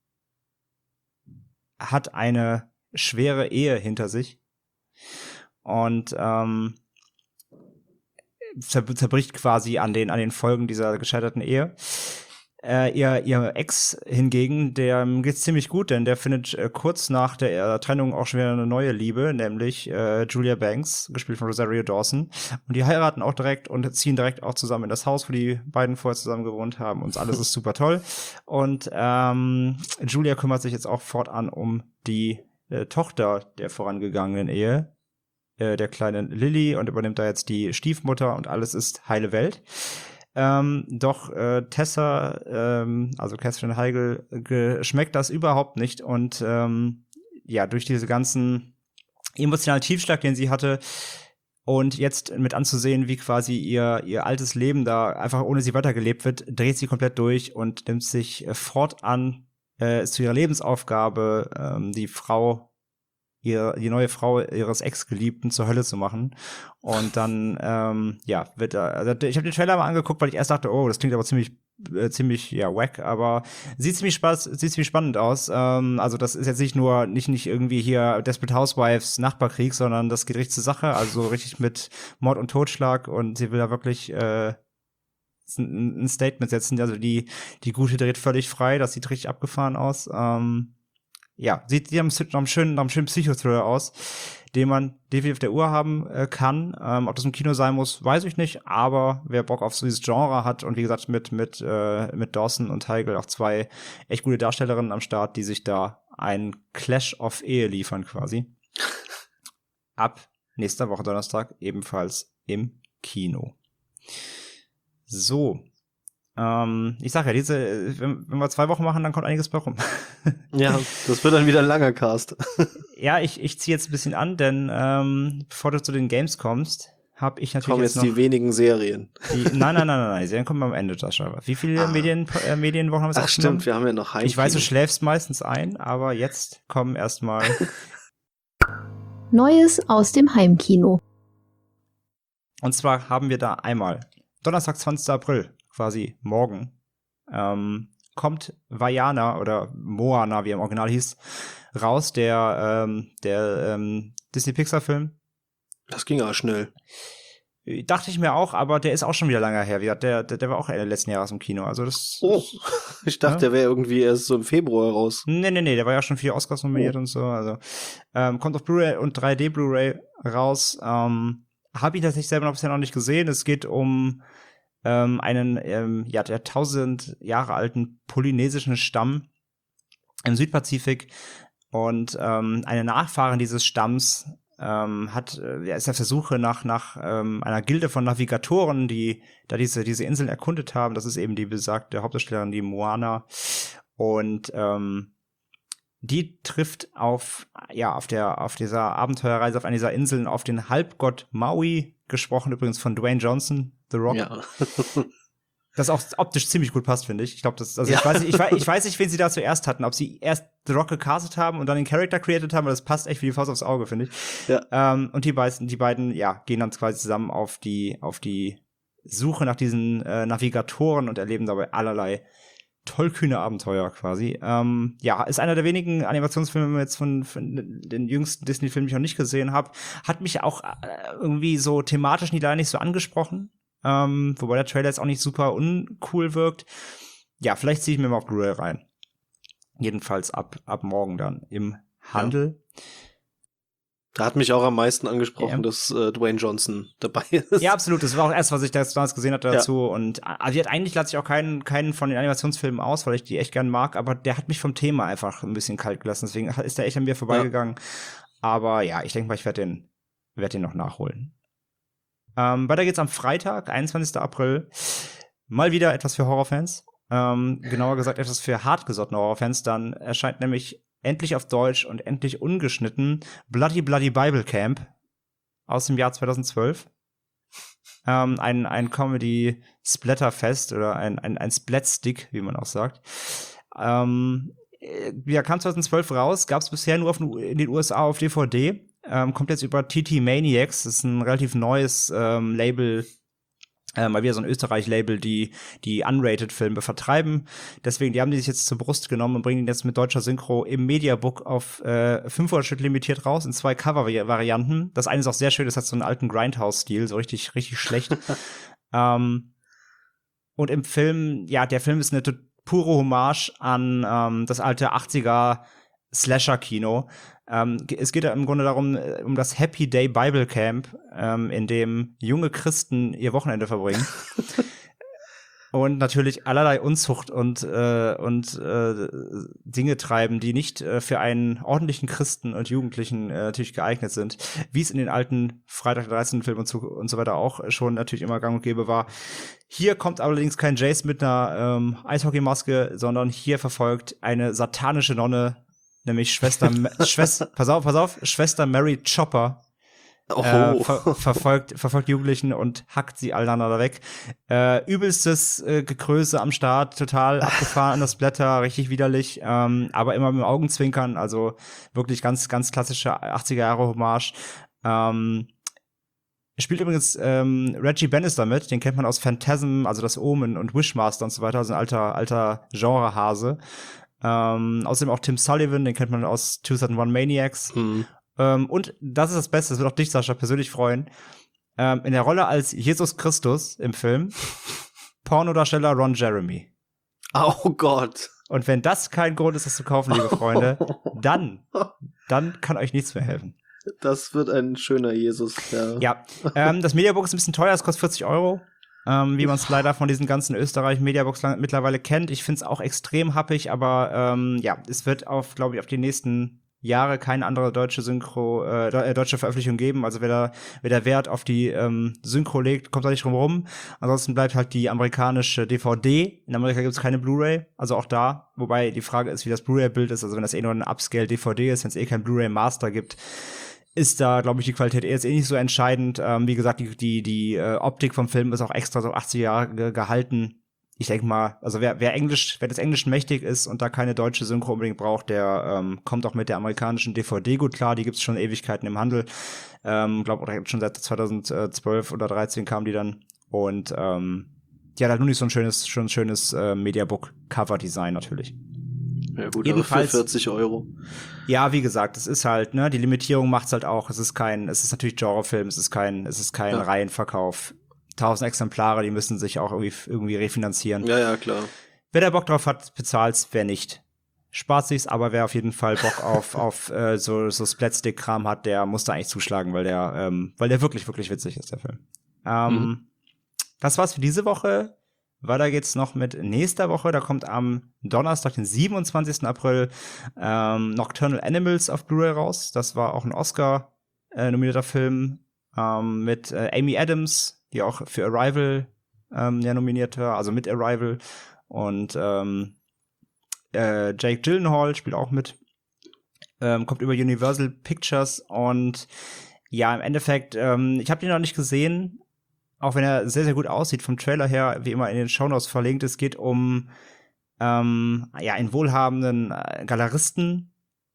hat eine schwere Ehe hinter sich und zerbricht quasi an den Folgen dieser gescheiterten Ehe. Ihr Ex hingegen, dem geht's ziemlich gut, denn der findet kurz nach der Trennung auch schon wieder eine neue Liebe, nämlich Julia Banks, gespielt von Rosario Dawson. Und die heiraten auch direkt und ziehen direkt auch zusammen in das Haus, wo die beiden vorher zusammen gewohnt haben. Und alles ist super toll. Und Julia kümmert sich jetzt auch fortan um die Tochter der vorangegangenen Ehe, der kleinen Lily, und übernimmt da jetzt die Stiefmutter, und alles ist heile Welt. Doch Tessa, also Katherine Heigl, schmeckt das überhaupt nicht, und durch diese ganzen emotionalen Tiefschlag, den sie hatte, und jetzt mit anzusehen, wie quasi ihr altes Leben da einfach ohne sie weitergelebt wird, dreht sie komplett durch und nimmt sich fortan zu ihrer Lebensaufgabe, die neue Frau ihres Ex-Geliebten zur Hölle zu machen. Und dann, ich habe den Trailer mal angeguckt, weil ich erst dachte, oh, das klingt aber ziemlich wack, aber sieht ziemlich spannend aus. Also das ist jetzt nicht irgendwie hier Desperate Housewives Nachbarkrieg, sondern das geht richtig zur Sache, also richtig mit Mord und Totschlag, und sie will da wirklich ein Statement setzen. Also die Gute dreht völlig frei, das sieht richtig abgefahren aus. Sieht nach einem schönen Psychothriller aus, den man definitiv auf der Uhr haben kann. Ob das im Kino sein muss, weiß ich nicht, aber wer Bock auf so dieses Genre hat, und wie gesagt mit Dawson und Heigl auch zwei echt gute Darstellerinnen am Start, die sich da einen Clash of Ehe liefern quasi. Ab nächster Woche Donnerstag ebenfalls im Kino. So. Ich sag ja, wenn wir 2 Wochen machen, dann kommt einiges bei rum. Ja, das wird dann wieder ein langer Cast. Ja, ich ziehe jetzt ein bisschen an, denn bevor du zu den Games kommst, habe ich natürlich kommen jetzt noch die wenigen Serien. Nein, die Serien kommen am Ende, Joshua. Wie viele Medienwochen haben wir Ach stimmt, wir haben ja noch Heimkino. Ich weiß, du schläfst meistens ein, aber jetzt kommen erstmal Neues aus dem Heimkino. Und zwar haben wir da einmal Donnerstag, 20. April, quasi morgen, kommt Vaiana oder Moana, wie er im Original hieß, raus, der Disney-Pixar-Film. Das ging aber schnell. Dachte ich mir auch, aber der ist auch schon wieder lange her. Der war auch Ende letzten Jahres im Kino. Also ich dachte, der wäre irgendwie erst so im Februar raus. Nee, der war ja schon für die Oscars nominiert und so. Also kommt auf Blu-ray und 3D Blu-ray raus. Habe ich tatsächlich selber noch bisher noch nicht gesehen. Es geht um einen der 1000 Jahre alten polynesischen Stamm im Südpazifik, und eine Nachfahrin dieses Stamms ist auf der Suche nach einer Gilde von Navigatoren, die da diese Inseln erkundet haben. Das ist eben die besagte Hauptdarstellerin, die Moana. Und die trifft auf dieser Abenteuerreise auf einer dieser Inseln auf den Halbgott Maui, gesprochen übrigens von Dwayne Johnson, The Rock. Ja. Das auch optisch ziemlich gut passt, finde ich. Ich glaube, ich weiß nicht, wen sie da zuerst hatten. Ob sie erst The Rock gecastet haben und dann den Charakter created haben, aber das passt echt wie die Faust aufs Auge, finde ich. Ja. Und die beiden, gehen dann quasi zusammen auf die Suche nach diesen Navigatoren und erleben dabei allerlei tollkühne Abenteuer quasi. Ist einer der wenigen Animationsfilme jetzt von den jüngsten Disney-Filmen, die ich noch nicht gesehen habe. Hat mich auch irgendwie so thematisch leider nicht so angesprochen. Wobei der Trailer jetzt auch nicht super uncool wirkt. Ja, vielleicht ziehe ich mir mal auf Blu-ray rein. Jedenfalls ab morgen dann im Handel. Ja. Da hat mich auch am meisten angesprochen, dass Dwayne Johnson dabei ist. Ja, absolut. Das war auch erst, was ich damals gesehen hatte dazu. Ja. Und eigentlich lasse ich auch keinen von den Animationsfilmen aus, weil ich die echt gern mag. Aber der hat mich vom Thema einfach ein bisschen kalt gelassen. Deswegen ist der echt an mir vorbeigegangen. Ja. Aber ja, ich denke mal, ich werde den noch nachholen. Weiter geht's am Freitag, 21. April. Mal wieder etwas für Horrorfans. Genauer gesagt etwas für hartgesottene Horrorfans. Dann erscheint nämlich endlich auf Deutsch und endlich ungeschnitten Bloody Bible Camp aus dem Jahr 2012. Ein Comedy-Splatterfest oder ein Splatstick, wie man auch sagt. Kam 2012 raus, gab es bisher nur in den USA auf DVD. Kommt jetzt über TT Maniacs, das ist ein relativ neues Label, mal wieder so ein Österreich-Label, die Unrated-Filme vertreiben. Deswegen, die haben die sich jetzt zur Brust genommen und bringen ihn jetzt mit deutscher Synchro im Mediabook auf 500 Stück limitiert raus, in 2 Cover-Varianten. Das eine ist auch sehr schön, das hat so einen alten Grindhouse-Stil, so richtig schlecht. Und im Film, der Film ist eine pure Hommage an das alte 80er Slasher-Kino. Es geht ja im Grunde darum, um das Happy Day Bible Camp, in dem junge Christen ihr Wochenende verbringen. Und natürlich allerlei Unzucht und Dinge treiben, die nicht für einen ordentlichen Christen und Jugendlichen natürlich geeignet sind, wie es in den alten Freitag der 13. Filmen und so weiter auch schon natürlich immer gang und gäbe war. Hier kommt allerdings kein Jace mit einer Eishockeymaske, sondern hier verfolgt eine satanische Nonne, nämlich Schwester Mary Chopper, verfolgt Jugendlichen und hackt sie aneinander weg. Übelstes Gekröse am Start, total abgefahren, das Blätter, richtig widerlich, aber immer mit dem Augenzwinkern, also wirklich ganz, ganz klassische 80er-Jahre-Hommage. Spielt übrigens Reggie Bannister mit, den kennt man aus Phantasm, also das Omen und Wishmaster und so weiter, also ein alter Genre-Hase. Außerdem auch Tim Sullivan, den kennt man aus 2001 Maniacs. Und das ist das Beste, das wird auch dich, Sascha, persönlich freuen. In der Rolle als Jesus Christus im Film Pornodarsteller Ron Jeremy. Oh Gott. Und wenn das kein Grund ist, das zu kaufen, liebe Freunde, dann kann euch nichts mehr helfen. Das wird ein schöner Jesus, ja. Ja, das Mediabook ist ein bisschen teuer, es kostet 40 €. Wie man es leider von diesen ganzen Österreich-Mediabooks mittlerweile kennt. Ich finde es auch extrem happig, aber es wird glaube ich, auf die nächsten Jahre keine andere deutsche deutsche Veröffentlichung geben. Also wer da Wert auf die Synchro legt, kommt da nicht drum rum. Ansonsten bleibt halt die amerikanische DVD. In Amerika gibt es keine Blu-ray, also auch da. Wobei die Frage ist, wie das Blu-ray-Bild ist. Also wenn das nur eine Upscale-DVD ist, wenn es kein Blu-ray-Master gibt, ist da, glaube ich, die Qualität jetzt nicht so entscheidend. Wie gesagt, die Optik vom Film ist auch extra so 80 Jahre gehalten. Ich denke mal, also wer des Englischen mächtig ist und da keine deutsche Synchro unbedingt braucht, der kommt auch mit der amerikanischen DVD gut klar. Die gibt's schon Ewigkeiten im Handel. Glaube schon seit 2012 oder 13 kamen die dann. Und da hat nur nicht so ein schönes Mediabook-Cover-Design natürlich. Ja gut, jedenfalls für 40 €. Ja, wie gesagt, es ist halt, die Limitierung macht's halt auch. Es ist natürlich Genrefilm, es ist kein Reihenverkauf. 1000 Exemplare, die müssen sich auch irgendwie refinanzieren. Ja, klar. Wer da Bock drauf hat, bezahlt's, wer nicht. Spart sich's, aber wer auf jeden Fall Bock auf so Splatstick-Kram hat, der muss da eigentlich zuschlagen, weil der wirklich, wirklich witzig ist, der Film. Das war's für diese Woche. Weiter geht's noch mit nächster Woche. Da kommt am Donnerstag, den 27. April, Nocturnal Animals auf Blu-ray raus. Das war auch ein Oscar nominierter Film mit Amy Adams, die auch für Arrival nominiert war, also mit Arrival. Und Jake Gyllenhaal spielt auch mit. Kommt über Universal Pictures und ja, im Endeffekt, ich habe den noch nicht gesehen, auch wenn er sehr, sehr gut aussieht vom Trailer her, wie immer in den Shownotes verlinkt. Es geht um einen wohlhabenden Galeristen,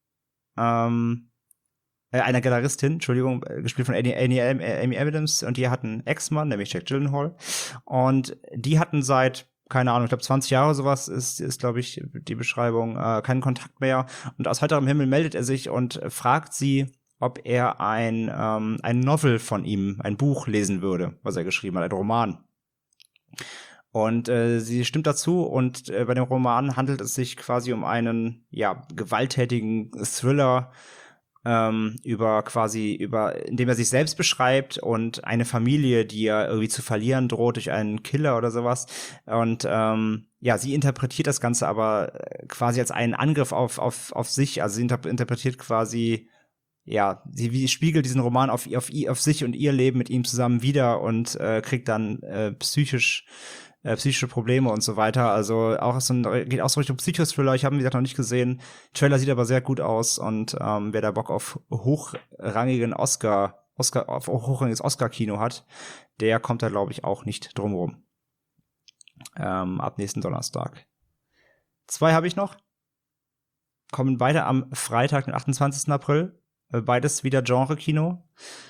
einer Galeristin, Entschuldigung, gespielt von Amy Adams, und die hat einen Ex-Mann, nämlich Jack Gyllenhaal, und die hatten seit, keine Ahnung, ich glaube 20 Jahre sowas ist glaube ich, die Beschreibung, keinen Kontakt mehr, und aus heiterem Himmel meldet er sich und fragt sie, ob er ein Novel von ihm, ein Buch lesen würde, was er geschrieben hat, ein Roman. Und sie stimmt dazu, und bei dem Roman handelt es sich quasi um einen, gewalttätigen Thriller, indem er sich selbst beschreibt und eine Familie, die er irgendwie zu verlieren droht durch einen Killer oder sowas. Und sie interpretiert das Ganze aber quasi als einen Angriff auf sich. Also sie interpretiert quasi, sie spiegelt diesen Roman auf sich und ihr Leben mit ihm zusammen wieder und kriegt dann psychische Probleme und so weiter. Also geht auch so Richtung Psychothriller. Ich habe ihn, wie gesagt, noch nicht gesehen. Trailer sieht aber sehr gut aus, und wer da Bock auf hochrangiges Oscar-Kino hat, der kommt da, glaube ich, auch nicht drum rum. Ab nächsten Donnerstag. 2 habe ich noch. Kommen beide am Freitag, den 28. April. Beides wieder Genre-Kino.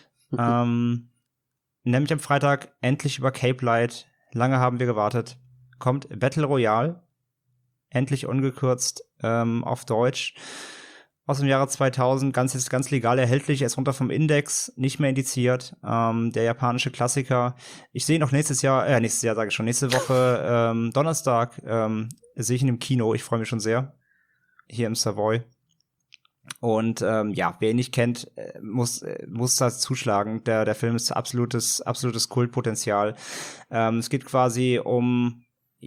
Nämlich am Freitag endlich über Cape Light. Lange haben wir gewartet. Kommt Battle Royale. Endlich ungekürzt auf Deutsch. Aus dem Jahre 2000. Ganz legal erhältlich. Er ist runter vom Index. Nicht mehr indiziert. Der japanische Klassiker. Ich sehe ihn noch nächste Woche Donnerstag sehe ich ihn im Kino. Ich freue mich schon sehr. Hier im Savoy. Und wer ihn nicht kennt, muss das zuschlagen. Der Film ist absolutes Kultpotenzial. Es geht quasi um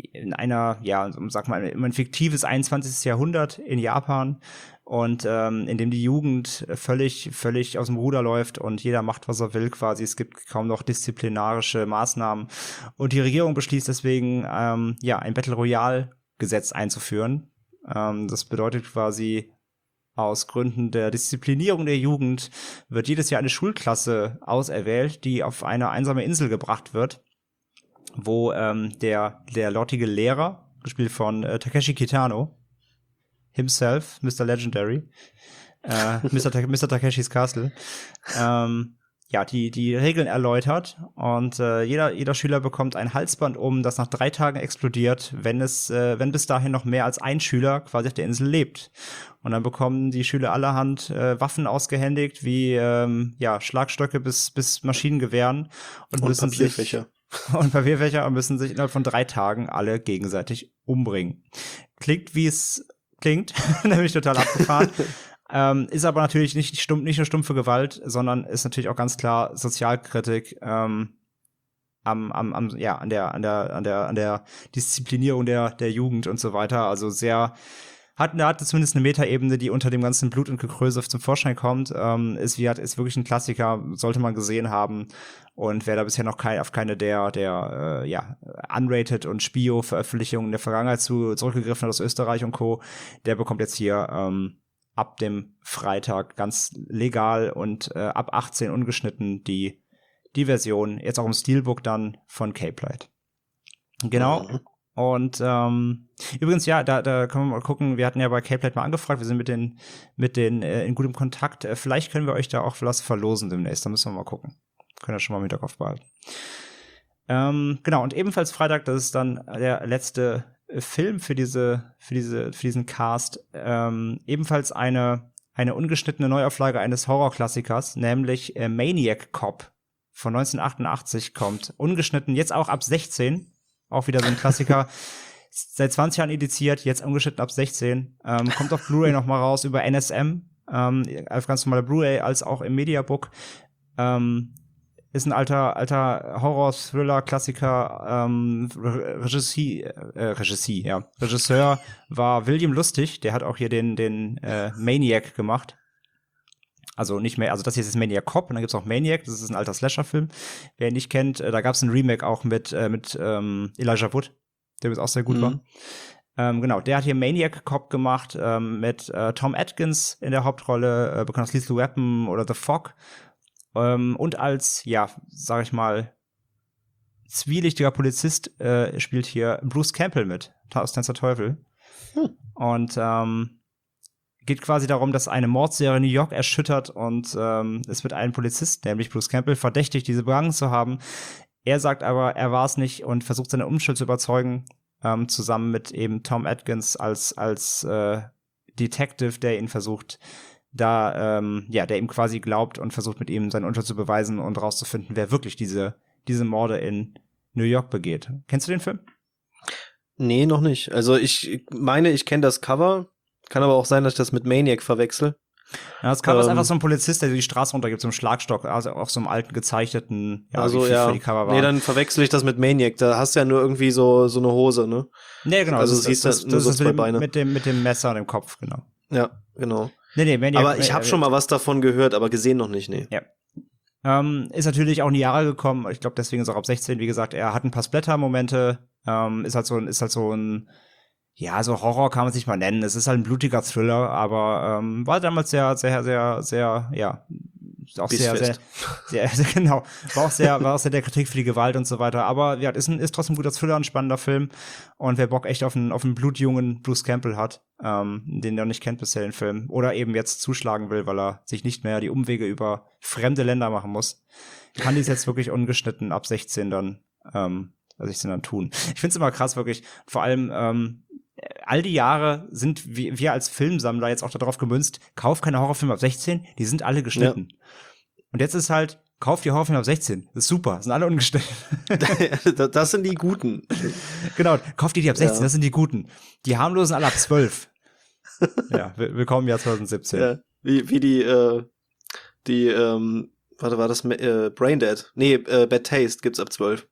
ein fiktives 21. Jahrhundert in Japan, und in dem die Jugend völlig aus dem Ruder läuft und jeder macht, was er will quasi. Es gibt kaum noch disziplinarische Maßnahmen, und die Regierung beschließt deswegen, ein Battle Royale Gesetz einzuführen. Das bedeutet quasi, aus Gründen der Disziplinierung der Jugend wird jedes Jahr eine Schulklasse auserwählt, die auf eine einsame Insel gebracht wird, wo der lortige Lehrer, gespielt von Takeshi Kitano, himself, Mr. Legendary, Mr. Takeshis Castle, die Regeln erläutert, und jeder Schüler bekommt ein Halsband das nach 3 Tagen explodiert, wenn bis dahin noch mehr als ein Schüler quasi auf der Insel lebt. Und dann bekommen die Schüler allerhand Waffen ausgehändigt, wie Schlagstöcke bis Maschinengewehren, und Papierfächer. Und müssen sich innerhalb von 3 Tagen alle gegenseitig umbringen. Klingt, wie es klingt, nämlich total abgefahren. Ist aber natürlich nicht nur stumpfe Gewalt, sondern ist natürlich auch ganz klar Sozialkritik an der Disziplinierung der Jugend und so weiter. Also hat zumindest eine Metaebene, die unter dem ganzen Blut und Gekröse zum Vorschein kommt. Ist wirklich ein Klassiker, sollte man gesehen haben. Und wer da bisher noch auf keine der Unrated und Spio-Veröffentlichungen in der Vergangenheit zurückgegriffen hat aus Österreich und Co., der bekommt jetzt hier ab dem Freitag ganz legal und ab 18 ungeschnitten die Version, jetzt auch im Steelbook dann, von Cape Light. Genau. Mhm. Und übrigens, da können wir mal gucken, wir hatten ja bei Cape Light mal angefragt, wir sind mit denen in gutem Kontakt. Vielleicht können wir euch da auch was verlosen demnächst, da müssen wir mal gucken. Können wir schon mal im Hinterkopf behalten. Genau, und ebenfalls Freitag, das ist dann der letzte Film für diesen Cast, ebenfalls eine ungeschnittene Neuauflage eines Horrorklassikers, nämlich Maniac Cop von 1988 kommt. Ungeschnitten, jetzt auch ab 16. Auch wieder so ein Klassiker. Seit 20 Jahren indiziert, jetzt ungeschnitten ab 16. Kommt auf Blu-ray noch mal raus über NSM. Auf ganz normale Blu-ray als auch im Mediabook. Ist ein alter Horror-Thriller-Klassiker. Regisseur war William Lustig, der hat auch hier den Maniac gemacht. Also nicht mehr, also das hier ist Maniac Cop und dann gibt's auch Maniac, das ist ein alter Slasher-Film. Wer ihn nicht kennt, da gab's ein Remake auch mit Elijah Wood, der übrigens auch sehr gut war. Genau, der hat hier Maniac Cop gemacht mit Tom Atkins in der Hauptrolle, bekannt aus Lethal Weapon oder The Fog. Und als, ja, sag ich mal, zwielichtiger Polizist spielt hier Bruce Campbell mit, aus Tanz der Teufel. Und geht quasi darum, dass eine Mordserie New York erschüttert und es wird ein Polizist, nämlich Bruce Campbell, verdächtigt, diese begangen zu haben. Er sagt aber, er war es nicht und versucht seine Unschuld zu überzeugen, zusammen mit eben Tom Atkins als Detective, der ihn versucht, der ihm quasi glaubt und versucht mit ihm seine Unschuld zu beweisen und rauszufinden, wer wirklich diese Morde in New York begeht. Kennst du den Film? Nee, noch nicht. Also ich meine, ich kenne das Cover. Kann aber auch sein, dass ich das mit Maniac verwechsel. Ja, das Cover ist einfach so ein Polizist, der die Straße runtergibt, so einem Schlagstock, also auf so einem alten gezeichneten, also ja. Die Cover waren. Nee, dann verwechsel ich das mit Maniac. Da hast du ja nur irgendwie so eine Hose, ne? Nee, genau. Also das siehst ist nur so zwei Beine. Mit dem Messer an dem Kopf, genau. Ja, genau. Nee, Maniac, aber ich habe schon mal was davon gehört, aber gesehen noch nicht, nee. Ja. Ist natürlich auch in die Jahre gekommen. Ich glaube, deswegen ist er auch ab 16, wie gesagt, er hat ein paar Splatter-Momente, ist halt so ein ja, so Horror kann man sich mal nennen. Es ist halt ein blutiger Thriller, aber war damals sehr, ja, auch sehr, genau. War auch sehr der Kritik für die Gewalt und so weiter. Aber ja, ist trotzdem ein guter Thriller, ein spannender Film. Und wer Bock echt auf einen blutjungen Bruce Campbell hat, den er nicht kennt bisher, den Film, oder eben jetzt zuschlagen will, weil er sich nicht mehr die Umwege über fremde Länder machen muss, kann dies jetzt wirklich ungeschnitten ab 16 dann tun. Ich find's immer krass, wirklich. Vor allem, all die Jahre sind wir als Filmsammler jetzt auch darauf gemünzt, kauf keine Horrorfilme ab 16, die sind alle geschnitten. Ja. Und jetzt ist halt, kauf die Horrorfilme ab 16, das ist super, sind alle ungeschnitten. Das sind die Guten. Genau, kauf die ab 16, das sind die Guten. Die harmlosen alle ab 12. Ja, willkommen im Jahr 2017. Ja, wie war das Braindead? Nee, Bad Taste gibt's ab 12.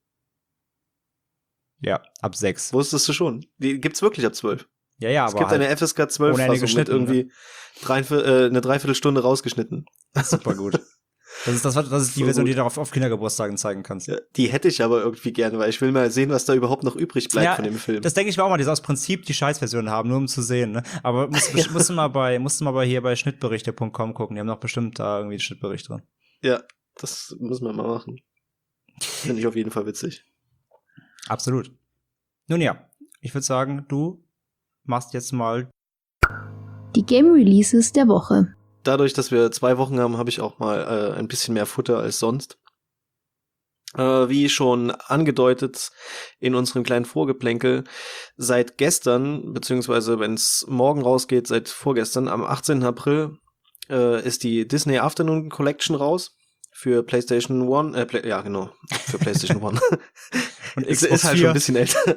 Ja, ab 6. Wusstest du schon? Die gibt's wirklich ab 12. Ja, aber es gibt halt eine FSK 12 Fassung mit irgendwie eine Dreiviertelstunde rausgeschnitten. Super gut. Das ist die so Version, die du auf Kindergeburtstagen zeigen kannst. Ja, die hätte ich aber irgendwie gerne, weil ich will mal sehen, was da überhaupt noch übrig bleibt von dem Film. Das denke ich mir auch mal, die soll aus Prinzip die Scheißversion haben, nur um zu sehen, ne? Aber musst du mal hier bei schnittberichte.com gucken, die haben noch bestimmt da irgendwie die Schnittberichte drin. Ja, das müssen wir mal machen. Finde ich auf jeden Fall witzig. Absolut. Nun ja, ich würde sagen, du machst jetzt mal die Game Releases der Woche. Dadurch, dass wir 2 Wochen haben, habe ich auch mal ein bisschen mehr Futter als sonst. Wie schon angedeutet in unserem kleinen Vorgeplänkel, seit gestern, beziehungsweise wenn es morgen rausgeht, seit vorgestern, am 18. April, ist die Disney Afternoon Collection raus. Für PlayStation 1, für PlayStation 1. Und Xbox ist halt 4. Schon ein bisschen älter.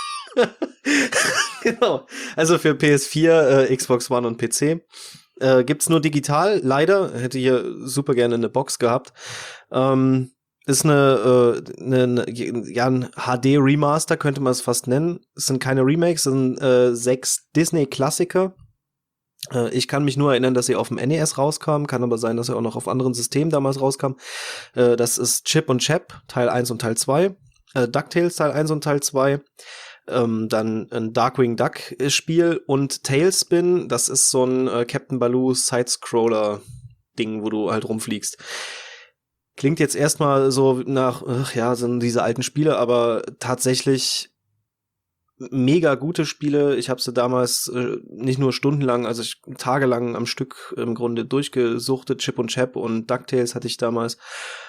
Genau. Also für PS4, Xbox One und PC. Gibt's nur digital, leider. Hätte hier super gerne eine Box gehabt. Ist ein HD-Remaster, könnte man es fast nennen. Es sind keine Remakes, es sind 6 Disney-Klassiker. Ich kann mich nur erinnern, dass sie auf dem NES rauskam, kann aber sein, dass er auch noch auf anderen Systemen damals rauskam. Das ist Chip und Chap, Teil 1 und Teil 2, DuckTales Teil 1 und Teil 2, dann ein Darkwing Duck Spiel und Tailspin, das ist so ein Captain Baloo Sidescroller-Ding, wo du halt rumfliegst. Klingt jetzt erstmal so nach, sind diese alten Spiele, aber tatsächlich mega gute Spiele. Ich habe sie damals nicht nur stundenlang, also tagelang am Stück im Grunde durchgesuchtet. Chip und Chap und DuckTales hatte ich damals.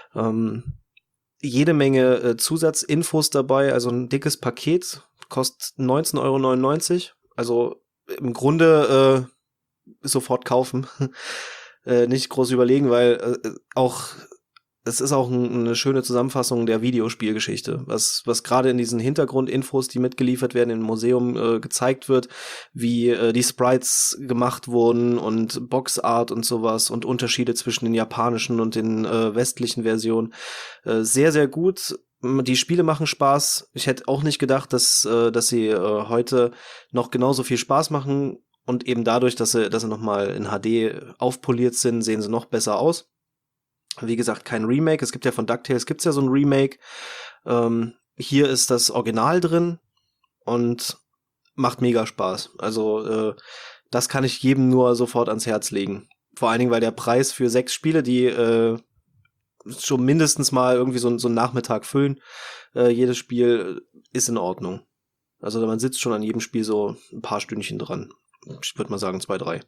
Jede Menge Zusatzinfos dabei, also ein dickes Paket, kostet 19,99 €. Also im Grunde sofort kaufen. Nicht groß überlegen, weil es ist auch eine schöne Zusammenfassung der Videospielgeschichte, was gerade in diesen Hintergrundinfos, die mitgeliefert werden im Museum, gezeigt wird, wie die Sprites gemacht wurden und Boxart und sowas und Unterschiede zwischen den japanischen und den westlichen Versionen. Sehr, sehr gut. Die Spiele machen Spaß. Ich hätte auch nicht gedacht, dass sie heute noch genauso viel Spaß machen. Und eben dadurch, dass sie nochmal in HD aufpoliert sind, sehen sie noch besser aus. Wie gesagt, kein Remake. Es gibt ja von DuckTales gibt's ja so ein Remake. Hier ist das Original drin und macht mega Spaß. Also das kann ich jedem nur sofort ans Herz legen. Vor allen Dingen, weil der Preis für 6 Spiele, die schon mindestens mal irgendwie so einen Nachmittag füllen, jedes Spiel ist in Ordnung. Also man sitzt schon an jedem Spiel so ein paar Stündchen dran. Ich würde mal sagen 2, 3.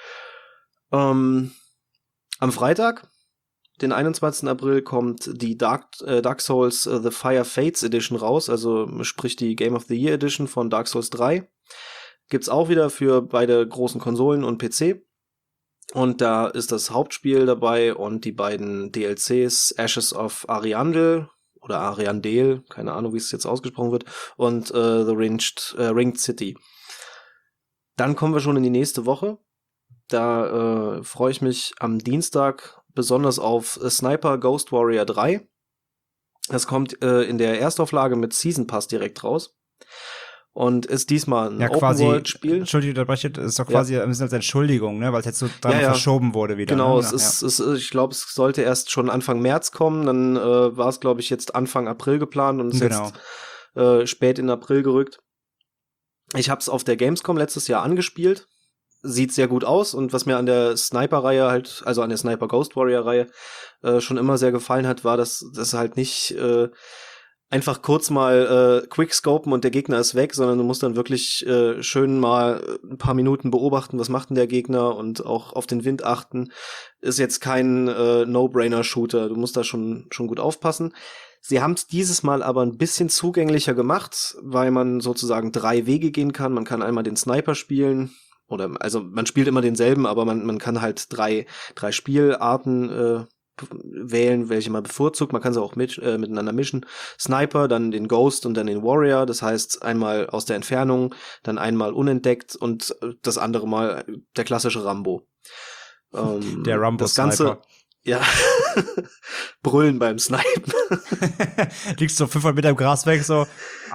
Am Freitag, den 21. April, kommt die Dark Souls The Fire Fates Edition raus, also sprich die Game of the Year Edition von Dark Souls 3. Gibt's auch wieder für beide großen Konsolen und PC. Und da ist das Hauptspiel dabei und die beiden DLCs Ashes of Ariandel oder Ariandel, keine Ahnung, wie es jetzt ausgesprochen wird, und The Ringed City. Dann kommen wir schon in die nächste Woche. Da freue ich mich am Dienstag besonders auf Sniper Ghost Warrior 3. Das kommt in der Erstauflage mit Season Pass direkt raus. Und ist diesmal ein Open-World-Spiel. Entschuldigung, unterbreche, ist doch quasi ein bisschen als Entschuldigung, ne, weil es jetzt so dran verschoben wurde wieder. Genau, ne? Ich glaube, es sollte erst schon Anfang März kommen, dann war es, glaube ich, jetzt Anfang April geplant und ist jetzt spät in April gerückt. Ich habe es auf der Gamescom letztes Jahr angespielt. Sieht sehr gut aus und was mir an der Sniper-Reihe halt, also an der Sniper Ghost Warrior-Reihe schon immer sehr gefallen hat, war, dass das halt nicht einfach kurz mal quickscopen und der Gegner ist weg, sondern du musst dann wirklich schön mal ein paar Minuten beobachten, was macht denn der Gegner und auch auf den Wind achten. Ist jetzt kein No-Brainer-Shooter, du musst da schon gut aufpassen. Sie haben es dieses Mal aber ein bisschen zugänglicher gemacht, weil man sozusagen 3 Wege gehen kann. Man kann einmal den Sniper spielen, also man spielt immer denselben, aber man kann halt drei Spielarten wählen, welche man bevorzugt. Man kann sie auch miteinander mischen. Sniper, dann den Ghost und dann den Warrior. Das heißt, einmal aus der Entfernung, dann einmal unentdeckt und das andere Mal der klassische Rambo. Der Rambo-Sniper. Das Ganze, ja, brüllen beim Snipen. Liegst so 500 Meter im Gras weg, so,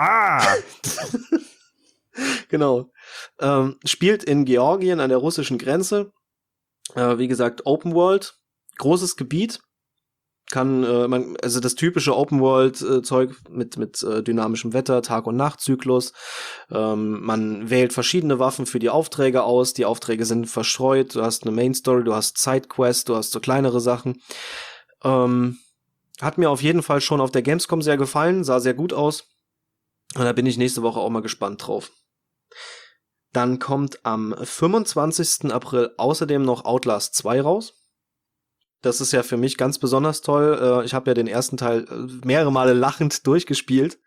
Genau. Spielt in Georgien an der russischen Grenze. Wie gesagt, Open World. Großes Gebiet. Also das typische Open World Zeug mit dynamischem Wetter, Tag- und Nachtzyklus. Man wählt verschiedene Waffen für die Aufträge aus. Die Aufträge sind verstreut. Du hast eine Main Story, du hast Sidequests, du hast so kleinere Sachen. Hat mir auf jeden Fall schon auf der Gamescom sehr gefallen, sah sehr gut aus. Und da bin ich nächste Woche auch mal gespannt drauf. Dann kommt am 25. April außerdem noch Outlast 2 raus. Das ist ja für mich ganz besonders toll. Ich habe ja den ersten Teil mehrere Male lachend durchgespielt.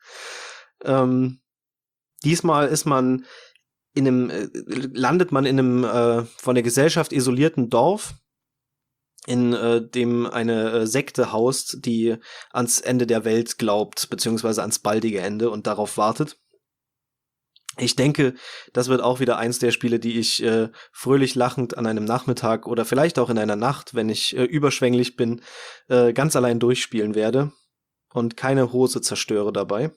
Diesmal landet man in einem von der Gesellschaft isolierten Dorf, in dem eine Sekte haust, die ans Ende der Welt glaubt, beziehungsweise ans baldige Ende und darauf wartet. Ich denke, das wird auch wieder eins der Spiele, die ich fröhlich lachend an einem Nachmittag oder vielleicht auch in einer Nacht, wenn ich überschwänglich bin, ganz allein durchspielen werde und keine Hose zerstöre dabei.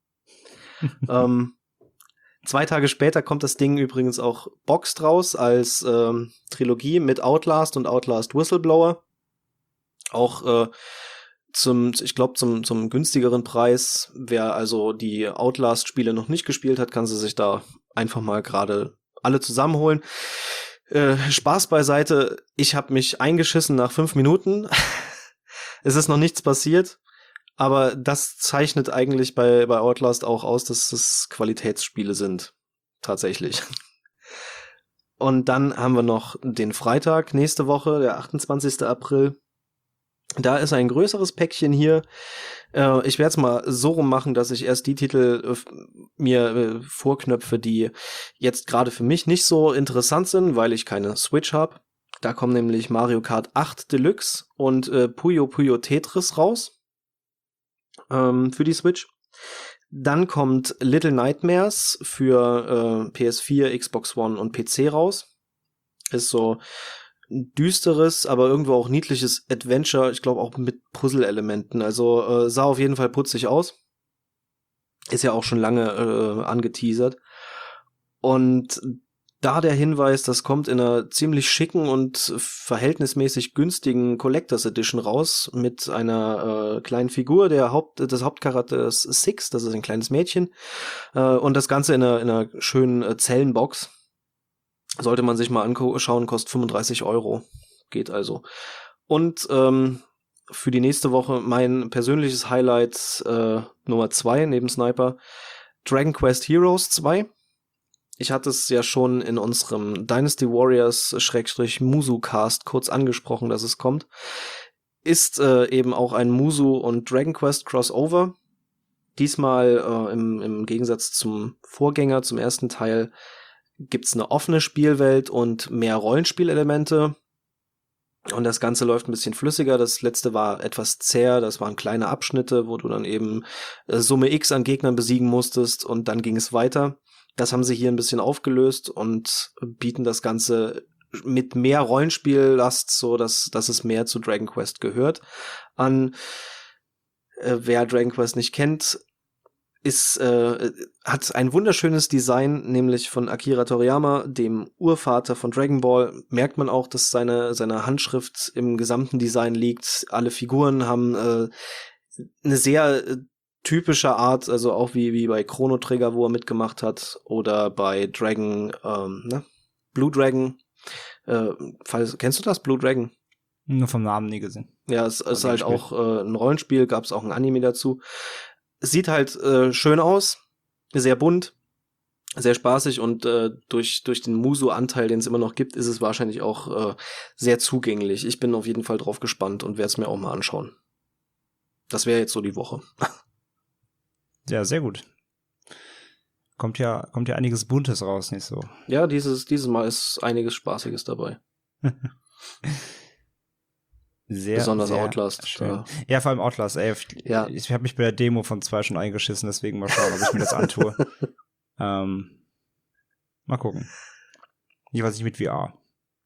2 Tage später kommt das Ding übrigens auch boxed raus als Trilogie mit Outlast und Outlast Whistleblower. Auch zum günstigeren Preis. Wer also die Outlast-Spiele noch nicht gespielt hat, kann sie sich da einfach mal gerade alle zusammenholen. Spaß beiseite. Ich habe mich eingeschissen nach 5 Minuten. Es ist noch nichts passiert. Aber das zeichnet eigentlich bei Outlast auch aus, dass es Qualitätsspiele sind. Tatsächlich. Und dann haben wir noch den Freitag nächste Woche, der 28. April. Da ist ein größeres Päckchen hier. Ich werde es mal so rum machen, dass ich erst die Titel mir vorknöpfe, die jetzt gerade für mich nicht so interessant sind, weil ich keine Switch habe. Da kommen nämlich Mario Kart 8 Deluxe und Puyo Puyo Tetris raus. Für die Switch. Dann kommt Little Nightmares für PS4, Xbox One und PC raus. Ist so ein düsteres, aber irgendwo auch niedliches Adventure, ich glaube auch mit Puzzle-Elementen. Also sah auf jeden Fall putzig aus. Ist ja auch schon lange angeteasert. Und Da der Hinweis, das kommt in einer ziemlich schicken und verhältnismäßig günstigen Collectors Edition raus mit einer kleinen Figur des Hauptcharakters Six, das ist ein kleines Mädchen, und das Ganze in einer schönen Zellenbox. Sollte man sich mal anschauen, kostet 35 €. Geht also. Und für die nächste Woche mein persönliches Highlight Nummer 2 neben Sniper, Dragon Quest Heroes 2. Ich hatte es ja schon in unserem Dynasty Warriors Musu Cast kurz angesprochen, dass es kommt. Ist eben auch ein Musu und Dragon Quest Crossover. Diesmal im Gegensatz zum Vorgänger, zum ersten Teil, gibt's eine offene Spielwelt und mehr Rollenspielelemente. Und das Ganze läuft ein bisschen flüssiger. Das letzte war etwas zäher. Das waren kleine Abschnitte, wo du dann eben Summe X an Gegnern besiegen musstest und dann ging es weiter. Das haben sie hier ein bisschen aufgelöst und bieten das Ganze mit mehr Rollenspiellast, so dass es mehr zu Dragon Quest gehört, an. Wer Dragon Quest nicht kennt, hat ein wunderschönes Design, nämlich von Akira Toriyama, dem Urvater von Dragon Ball. Merkt man auch, dass seine Handschrift im gesamten Design liegt. Alle Figuren haben eine sehr typische Art, also auch wie bei Chrono Trigger, wo er mitgemacht hat, oder bei Blue Dragon. Kennst du das, Blue Dragon? Nur vom Namen nie gesehen. Ja, es ist halt auch ein Rollenspiel, gab es auch ein Anime dazu. Es sieht halt schön aus, sehr bunt, sehr spaßig und durch den Muso-Anteil, den es immer noch gibt, ist es wahrscheinlich auch sehr zugänglich. Ich bin auf jeden Fall drauf gespannt und werde es mir auch mal anschauen. Das wäre jetzt so die Woche. Ja, sehr gut. Kommt ja einiges Buntes raus, nicht so? Ja, dieses Mal ist einiges Spaßiges dabei. Besonders sehr Outlast. Schön. Ja, vor allem Outlast, ey. Ich habe mich bei der Demo von 2 schon eingeschissen, deswegen mal schauen, ob ich mir das antue. Mal gucken. Jeweils nicht mit VR.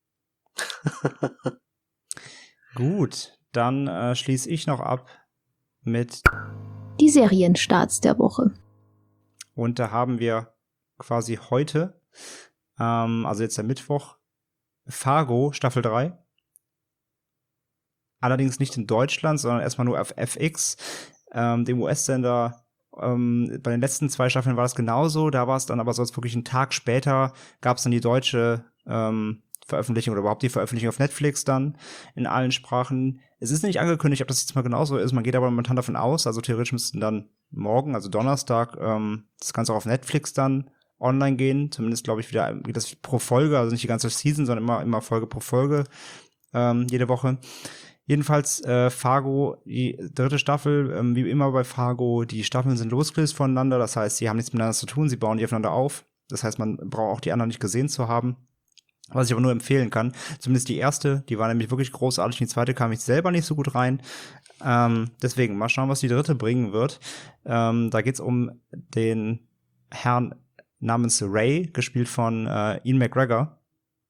Gut, dann schließe ich noch ab mit die Serienstarts der Woche. Und da haben wir quasi heute, also jetzt der Mittwoch, Fargo Staffel 3. Allerdings nicht in Deutschland, sondern erstmal nur auf FX, dem US-Sender. Bei den letzten 2 Staffeln war das genauso. Da war es dann aber so, als wirklich einen Tag später gab es dann die deutsche Veröffentlichung oder überhaupt die Veröffentlichung auf Netflix dann in allen Sprachen. Es ist nicht angekündigt, ob das jetzt mal genauso ist. Man geht aber momentan davon aus, also theoretisch müssten dann morgen, also Donnerstag, das Ganze auch auf Netflix dann online gehen. Zumindest, glaube ich, wieder geht das pro Folge, also nicht die ganze Season, sondern immer Folge pro Folge, jede Woche. Jedenfalls Fargo, die 3. Staffel, wie immer bei Fargo, die Staffeln sind losgelöst voneinander, das heißt, sie haben nichts miteinander zu tun, sie bauen die aufeinander auf. Das heißt, man braucht auch die anderen nicht gesehen zu haben. Was ich aber nur empfehlen kann, zumindest die erste, die war nämlich wirklich großartig, die zweite kam ich selber nicht so gut rein. Deswegen, mal schauen, was die 3. bringen wird. Da geht's um den Herrn namens Ray, gespielt von Ian McGregor,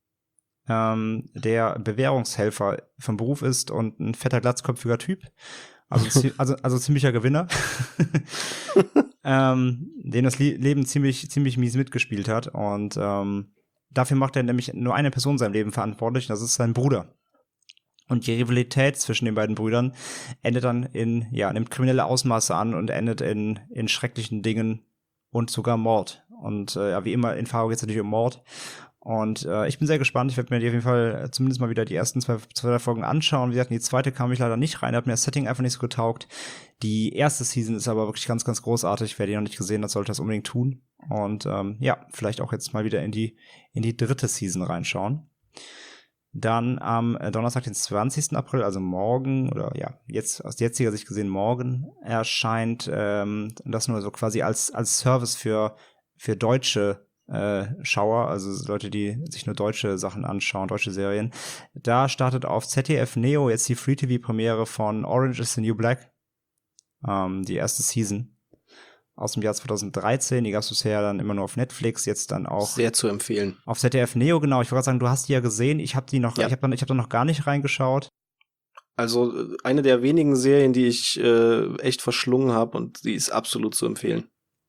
der Bewährungshelfer vom Beruf ist und ein fetter, glatzköpfiger Typ. Also ziemlicher Gewinner. Den das Leben ziemlich mies mitgespielt hat. Und dafür macht er nämlich nur eine Person in seinem Leben verantwortlich, und das ist sein Bruder. Und die Rivalität zwischen den beiden Brüdern endet dann nimmt kriminelle Ausmaße an und endet in schrecklichen Dingen und sogar Mord. Und wie immer in Fargo geht es natürlich um Mord. Und ich bin sehr gespannt. Ich werde mir auf jeden Fall zumindest mal wieder die ersten 2 Folgen anschauen. Wie gesagt, in die zweite kam ich leider nicht rein. Da hat mir das Setting einfach nicht so getaugt. Die erste Season ist aber wirklich ganz, ganz großartig. Wer die noch nicht gesehen hat, sollte das unbedingt tun. Und vielleicht auch jetzt mal wieder in die 3. Season reinschauen. Dann am Donnerstag, den 20. April, also morgen, oder jetzt aus jetziger Sicht gesehen morgen, erscheint das nur so quasi als Service für deutsche Schauer, also Leute, die sich nur deutsche Sachen anschauen, deutsche Serien. Da startet auf ZDF Neo jetzt die Free-TV-Premiere von Orange is the New Black. Die erste Season aus dem Jahr 2013. Die gab es bisher dann immer nur auf Netflix, jetzt dann auch sehr zu empfehlen. Auf ZDF Neo, genau. Ich wollte gerade sagen, du hast die ja gesehen. Ich habe da noch gar nicht reingeschaut. Also eine der wenigen Serien, die ich echt verschlungen habe, und die ist absolut zu empfehlen.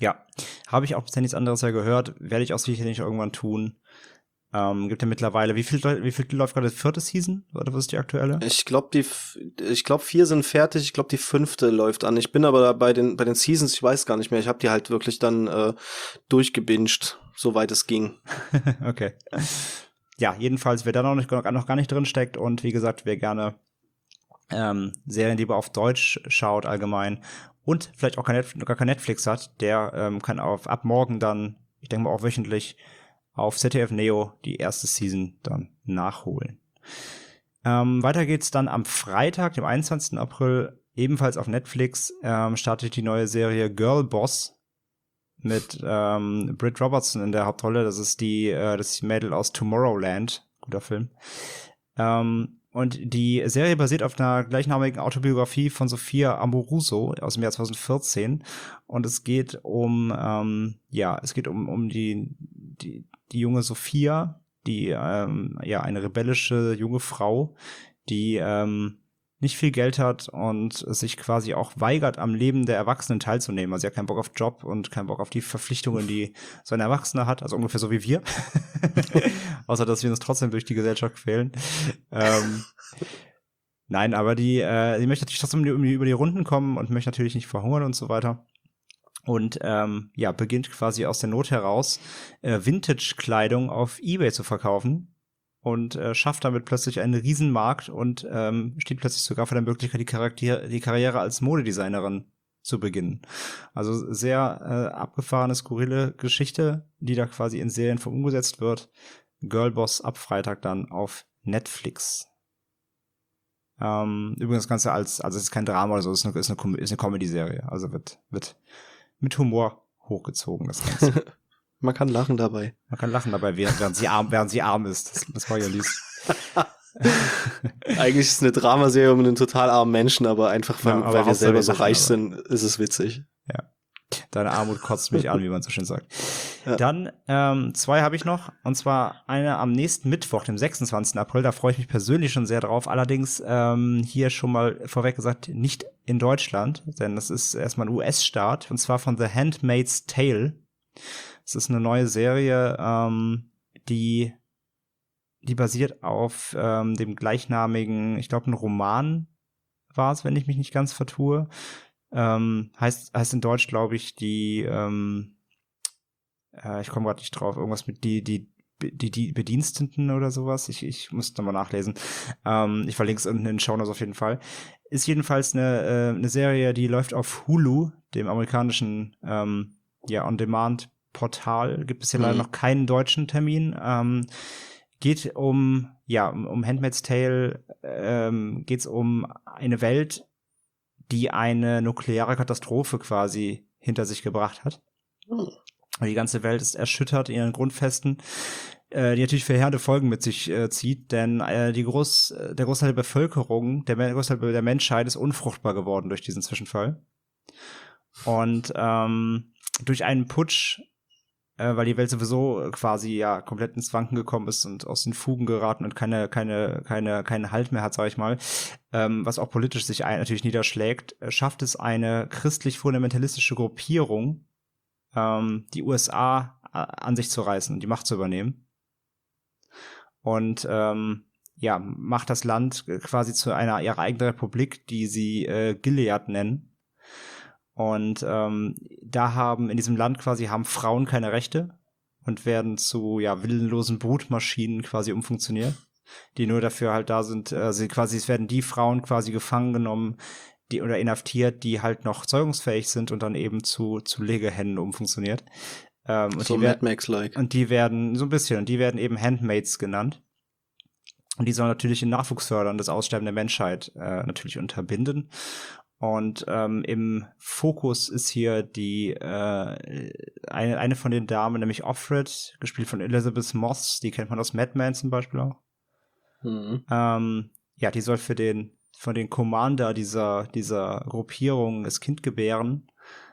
Ja, habe ich auch bisher nichts anderes ja gehört, werde ich auch sicherlich irgendwann tun. Gibt ja mittlerweile, wie viel läuft gerade die 4. Season? Oder was ist die aktuelle? Ich glaube, 4 sind fertig. Ich glaube, die 5. läuft an. Ich bin aber bei den Seasons, ich weiß gar nicht mehr. Ich habe die halt wirklich dann durchgebinged, soweit es ging. Okay. Ja, jedenfalls, wer da noch gar nicht drin steckt und wie gesagt, wer gerne Serien lieber auf Deutsch schaut allgemein und vielleicht auch gar kein Netflix hat, der kann ab morgen dann, ich denke mal auch wöchentlich, auf ZDF Neo die erste Season dann nachholen. Weiter geht's dann am Freitag, dem 21. April, ebenfalls auf Netflix, startet die neue Serie Girl Boss mit Britt Robertson in der Hauptrolle. Das ist das Mädel aus Tomorrowland. Guter Film. Und die Serie basiert auf einer gleichnamigen Autobiografie von Sophia Amoruso aus dem Jahr 2014. Und es geht um die junge Sophia, die eine rebellische junge Frau, die nicht viel Geld hat und sich quasi auch weigert, am Leben der Erwachsenen teilzunehmen. Also sie hat keinen Bock auf Job und keinen Bock auf die Verpflichtungen, die so ein Erwachsener hat, also ungefähr so wie wir. Außer, dass wir uns trotzdem durch die Gesellschaft quälen. Nein, aber die möchte natürlich trotzdem über die Runden kommen und möchte natürlich nicht verhungern und so weiter. Und beginnt quasi aus der Not heraus, Vintage-Kleidung auf eBay zu verkaufen. Und schafft damit plötzlich einen Riesenmarkt und steht plötzlich sogar vor der Möglichkeit, die Karriere als Modedesignerin zu beginnen. Also sehr abgefahrene, skurrile Geschichte, die da quasi in Serienform umgesetzt wird. Girlboss ab Freitag dann auf Netflix. Übrigens das Ganze also es ist kein Drama oder so, es ist eine Comedy-Serie. Also wird mit Humor hochgezogen, das Ganze. Man kann lachen dabei. Während sie arm ist. Das war ja lieb. Eigentlich ist es eine Dramaserie um einen total armen Menschen, aber einfach, weil wir selber so reich sind, ist es witzig. Ja. Deine Armut kotzt mich an, wie man so schön sagt. Ja. Dann 2 habe ich noch, und zwar eine am nächsten Mittwoch, dem 26. April. Da freue ich mich persönlich schon sehr drauf. Allerdings hier schon mal vorweg gesagt, nicht in Deutschland, denn das ist erstmal ein US-Start, und zwar von The Handmaid's Tale. Es ist eine neue Serie, die basiert auf dem gleichnamigen, ich glaube, ein Roman war es, wenn ich mich nicht ganz vertue. Heißt in Deutsch, glaube ich, ich komme gerade nicht drauf, irgendwas mit die Bediensteten oder sowas. Ich muss da mal nachlesen. Ich verlinke es unten in den Shownotes auf jeden Fall. Ist jedenfalls eine Serie, die läuft auf Hulu, dem amerikanischen On-Demand-Portal. Gibt es hier leider noch keinen deutschen Termin. Geht um Handmaid's Tale, geht's um eine Welt, die eine nukleare Katastrophe quasi hinter sich gebracht hat. Die ganze Welt ist erschüttert in ihren Grundfesten, die natürlich verheerende Folgen mit sich zieht, denn der Großteil der Bevölkerung, der Großteil der Menschheit ist unfruchtbar geworden durch diesen Zwischenfall. Und durch einen Putsch, weil die Welt sowieso quasi komplett ins Wanken gekommen ist und aus den Fugen geraten und keinen Halt mehr hat, sag ich mal, was auch politisch sich natürlich niederschlägt, schafft es eine christlich-fundamentalistische Gruppierung, die USA an sich zu reißen und die Macht zu übernehmen. Und macht das Land quasi zu ihrer eigenen Republik, die sie Gilead nennen. Und da haben in diesem Land haben Frauen keine Rechte und werden zu willenlosen Brutmaschinen quasi umfunktioniert, die nur dafür halt da sind. Es werden die Frauen quasi gefangen genommen, oder inhaftiert, die halt noch zeugungsfähig sind und dann eben zu Legehennen umfunktioniert. So Mad Max-like. Und die werden so ein bisschen, und die werden eben Handmaids genannt. Und die sollen natürlich den Nachwuchs fördern, das Aussterben der Menschheit natürlich unterbinden. Und im Fokus ist hier eine von den Damen, nämlich Offred, gespielt von Elizabeth Moss, die kennt man aus Mad Men zum Beispiel auch. Die soll von den Commander dieser Gruppierung das Kind gebären,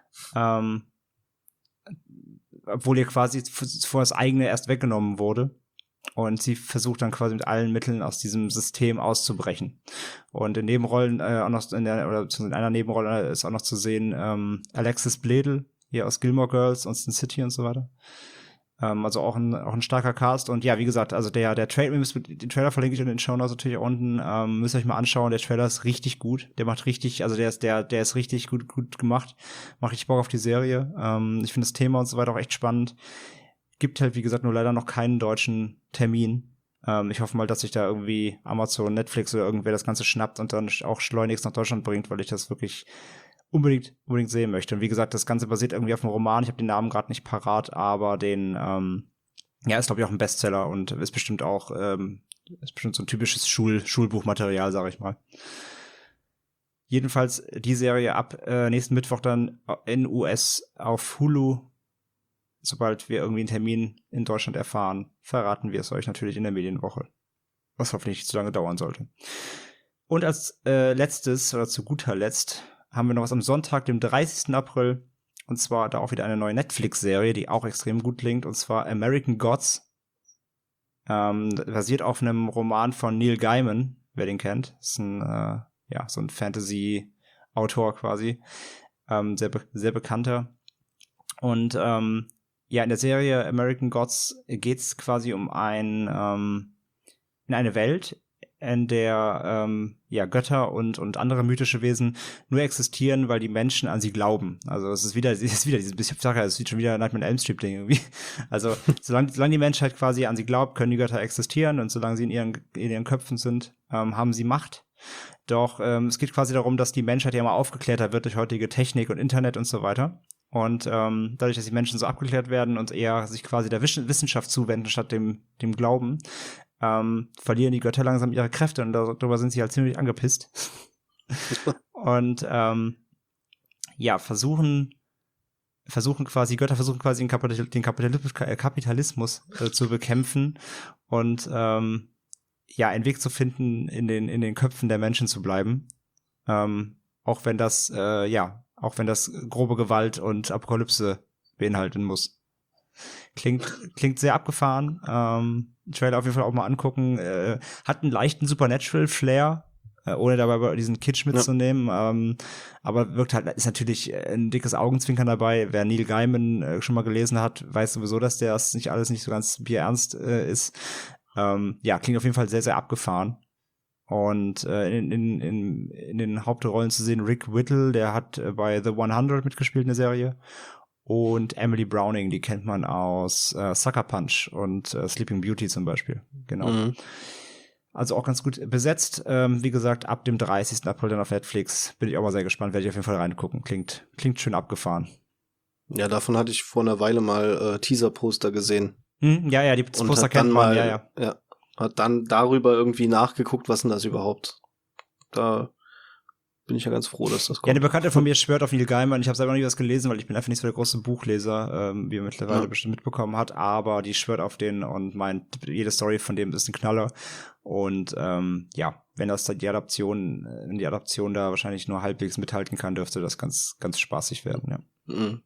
obwohl ihr quasi vor das eigene erst weggenommen wurde. Und sie versucht dann quasi mit allen Mitteln aus diesem System auszubrechen. Und in Nebenrollen, in einer Nebenrolle ist auch noch zu sehen Alexis Bledel, hier aus Gilmore Girls und Sin City und so weiter. Also auch ein starker Cast. Und ja, wie gesagt, also den Trailer verlinke ich in den Shownotes natürlich unten. Müsst ihr euch mal anschauen. Der Trailer ist richtig gut. Der macht richtig, also der ist richtig gut gemacht. Macht richtig Bock auf die Serie. Ich finde das Thema und so weiter auch echt spannend. Gibt halt, wie gesagt, nur leider noch keinen deutschen Termin. Ich hoffe mal, dass sich da irgendwie Amazon, Netflix oder irgendwer das Ganze schnappt und dann auch schleunigst nach Deutschland bringt, weil ich das wirklich unbedingt sehen möchte. Und wie gesagt, das Ganze basiert irgendwie auf einem Roman. Ich habe den Namen gerade nicht parat, aber den, ist glaube ich auch ein Bestseller und ist bestimmt auch, ist bestimmt so ein typisches Schulbuchmaterial, sag ich mal. Jedenfalls die Serie ab nächsten Mittwoch dann in US auf Hulu. Sobald wir irgendwie einen Termin in Deutschland erfahren, verraten wir es euch natürlich in der Medienwoche. Was hoffentlich nicht zu lange dauern sollte. Und als letztes oder zu guter Letzt haben wir noch was am Sonntag, dem 30. April. Und zwar da auch wieder eine neue Netflix-Serie, die auch extrem gut klingt. Und zwar American Gods. Basiert auf einem Roman von Neil Gaiman, wer den kennt. Ist ein, so ein Fantasy-Autor quasi. Sehr bekannter. Und in der Serie American Gods geht's quasi um in eine Welt, in der Götter und andere mythische Wesen nur existieren, weil die Menschen an sie glauben. Also es ist wieder dieses bisschen, es sieht schon wieder Nightmare on Elm Street Ding irgendwie. Also solange die Menschheit quasi an sie glaubt, können die Götter existieren und solange sie in ihren Köpfen sind, haben sie Macht. Doch es geht quasi darum, dass die Menschheit ja immer aufgeklärter wird durch heutige Technik und Internet und so weiter. Und dadurch, dass die Menschen so abgeklärt werden und eher sich quasi der Wissenschaft zuwenden statt dem Glauben, verlieren die Götter langsam ihre Kräfte und darüber sind sie halt ziemlich angepisst. Und Götter versuchen quasi den Kapitalismus zu bekämpfen und einen Weg zu finden, in den Köpfen der Menschen zu bleiben. Auch wenn das grobe Gewalt und Apokalypse beinhalten muss. Klingt sehr abgefahren. Trailer auf jeden Fall auch mal angucken. Hat einen leichten Supernatural-Flair, ohne dabei diesen Kitsch mitzunehmen. Aber ist natürlich ein dickes Augenzwinkern dabei. Wer Neil Gaiman schon mal gelesen hat, weiß sowieso, dass das nicht alles nicht so ganz bierernst ist. Klingt auf jeden Fall sehr, sehr abgefahren. Und in den Hauptrollen zu sehen Rick Whittle, der hat bei The 100 mitgespielt in der Serie. Und Emily Browning, die kennt man aus Sucker Punch und Sleeping Beauty zum Beispiel. Genau. Mhm. Also auch ganz gut besetzt. Wie gesagt, ab dem 30. April dann auf Netflix. Bin ich auch mal sehr gespannt, werde ich auf jeden Fall reingucken. Klingt schön abgefahren. Ja, davon hatte ich vor einer Weile mal Teaser-Poster gesehen. Die Poster kennt man, ja. Hat dann darüber irgendwie nachgeguckt, was denn das überhaupt? Da bin ich ja ganz froh, dass das kommt. Ja, eine Bekannte von mir schwört auf Neil Gaiman. Ich habe selber noch nie was gelesen, weil ich bin einfach nicht so der große Buchleser, wie er mittlerweile bestimmt mitbekommen hat. Aber die schwört auf den und meint, jede Story von dem ist ein Knaller. Und wenn das die Adaption da wahrscheinlich nur halbwegs mithalten kann, dürfte das ganz, ganz spaßig werden. Ja. Mhm.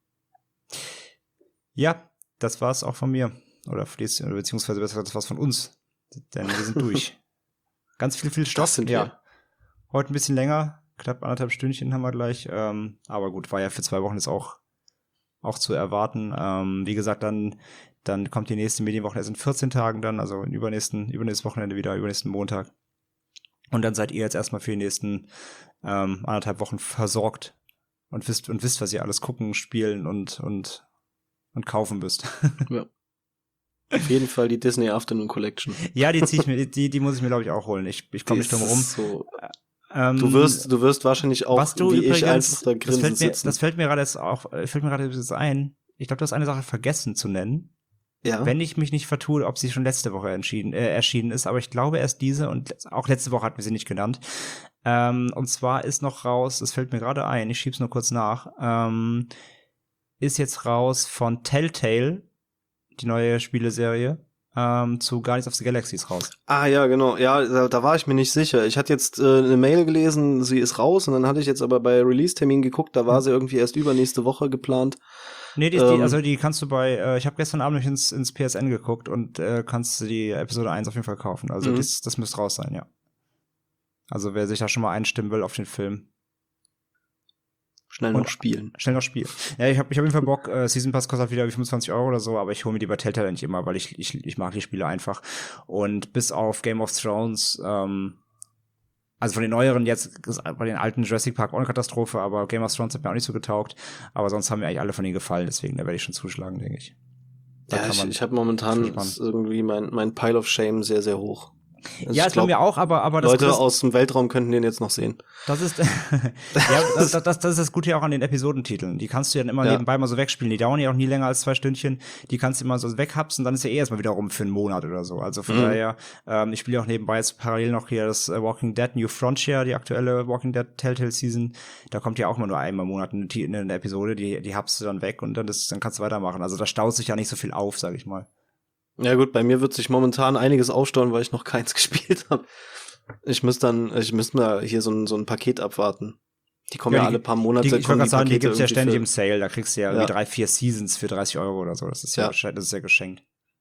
Ja, das war's auch von mir. Oder beziehungsweise besser gesagt, das war's von uns. Denn wir sind durch. Ganz viel Stoff. Das sind wir. Heute ein bisschen länger. Knapp 1,5 Stündchen haben wir gleich. Aber gut, war ja für 2 Wochen jetzt auch zu erwarten. Wie gesagt, dann kommt die nächste Medienwoche erst in 14 Tagen dann, also übernächstes Wochenende wieder, übernächsten Montag. Und dann seid ihr jetzt erstmal für die nächsten 1,5 Wochen versorgt und wisst, was ihr alles gucken, spielen und kaufen müsst. Ja. Auf jeden Fall die Disney Afternoon Collection. Ja, die ziehe ich mir, die muss ich mir, glaube ich, auch holen. Ich komme nicht drum rum. So, du wirst wahrscheinlich auch, ich einfach da grinsend sitzen. Das fällt mir gerade jetzt ein. Ich glaube, du hast eine Sache vergessen zu nennen. Ja. Wenn ich mich nicht vertue, ob sie schon letzte Woche erschienen ist, aber ich glaube erst diese und auch letzte Woche hatten wir sie nicht genannt. Und zwar ist noch raus, das fällt mir gerade ein, ich schieb's nur kurz nach, ist jetzt raus von Telltale, die neue Spieleserie, zu Guardians of the Galaxy ist raus. Ah ja, genau. Ja, da war ich mir nicht sicher. Ich hatte jetzt eine Mail gelesen, sie ist raus und dann hatte ich jetzt aber bei Release-Termin geguckt, da war sie irgendwie erst übernächste Woche geplant. Nee, die kannst du ich habe gestern Abend noch ins PSN geguckt und kannst du die Episode 1 auf jeden Fall kaufen. Also das müsste raus sein, ja. Also wer sich da schon mal einstimmen will auf den Film. Schnell noch spielen. Schnell noch spielen. Ja, ich hab auf jeden Fall Bock. Season Pass kostet wieder 25 € oder so, aber ich hole mir die bei Telltale nicht immer, weil ich mag die Spiele einfach. Und bis auf Game of Thrones, also von den neueren jetzt, bei den alten Jurassic Park auch eine Katastrophe, aber Game of Thrones hat mir auch nicht so getaugt. Aber sonst haben mir eigentlich alle von denen gefallen, deswegen, da werde ich schon zuschlagen, denke ich. Ja, ich habe momentan irgendwie mein Pile of Shame sehr, sehr hoch. Also ja, ich glaube mir auch, aber das Leute aus dem Weltraum könnten den jetzt noch sehen. Das ist ja, das ist das Gute ja auch an den Episodentiteln. Die kannst du ja dann immer nebenbei mal so wegspielen. Die dauern ja auch nie länger als 2 Stündchen. Die kannst du immer so weghapsen, dann ist ja erstmal wieder rum für einen Monat oder so. Also von daher, ich spiele auch nebenbei jetzt parallel noch hier das Walking Dead New Frontier, die aktuelle Walking Dead Telltale Season. Da kommt ja auch immer nur einmal im Monat eine Episode, die hapst du dann weg und dann kannst du weitermachen. Also da staut sich ja nicht so viel auf, sag ich mal. Ja gut, bei mir wird sich momentan einiges aufstauen, weil ich noch keins gespielt habe. Ich müsste mal hier so ein Paket abwarten. Die kommen ja alle paar Monate. Ich wollte gerade sagen, die gibt's ja ständig im Sale. Da kriegst du ja irgendwie 3-4 Seasons für 30 € oder so. Das ist ja geschenkt.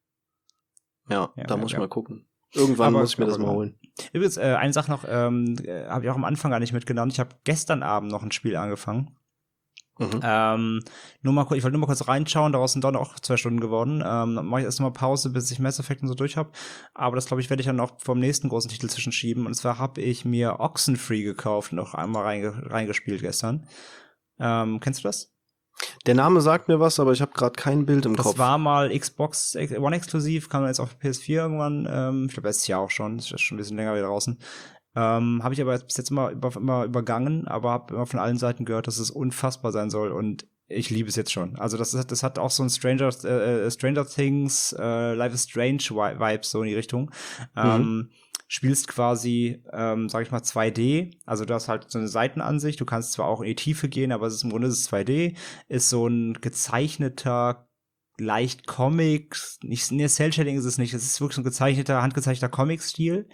Ja, da muss ich mal gucken. Irgendwann muss ich mir das mal holen. Übrigens, eine Sache noch, habe ich auch am Anfang gar nicht mitgenannt. Ich habe gestern Abend noch ein Spiel angefangen. Ich wollte nur mal kurz reinschauen, daraus sind dann auch 2 Stunden geworden. Dann mache ich erst mal Pause, bis ich Mass Effect und so durch habe. Aber das, glaube ich, werde ich dann auch vom nächsten großen Titel zwischenschieben. Und zwar habe ich mir Oxenfree gekauft und auch einmal reingespielt gestern. Kennst du das? Der Name sagt mir was, aber ich habe gerade kein Bild im Kopf. Das war mal Xbox One exklusiv, kam dann jetzt auf PS4 irgendwann. Ich glaube, letztes Jahr auch schon. Das ist schon ein bisschen länger wieder draußen. Habe ich aber bis jetzt immer übergangen, aber habe immer von allen Seiten gehört, dass es unfassbar sein soll und ich liebe es jetzt schon. Also das hat auch so ein Stranger Things, Life is Strange Vibes so in die Richtung. Spielst quasi, sag ich mal, 2D, also du hast halt so eine Seitenansicht, du kannst zwar auch in die Tiefe gehen, aber im Grunde ist es 2D, ist so ein gezeichneter leicht Comics, Cell-Shading ist es nicht, es ist wirklich so ein handgezeichneter Comic-Stil.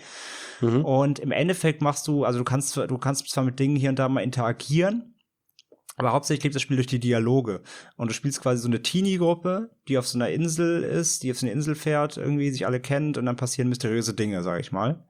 Und im Endeffekt du kannst zwar mit Dingen hier und da mal interagieren, aber hauptsächlich lebt das Spiel durch die Dialoge. Und du spielst quasi so eine Teenie-Gruppe, die auf so einer Insel ist, die auf so eine Insel fährt, irgendwie sich alle kennt und dann passieren mysteriöse Dinge, sag ich mal.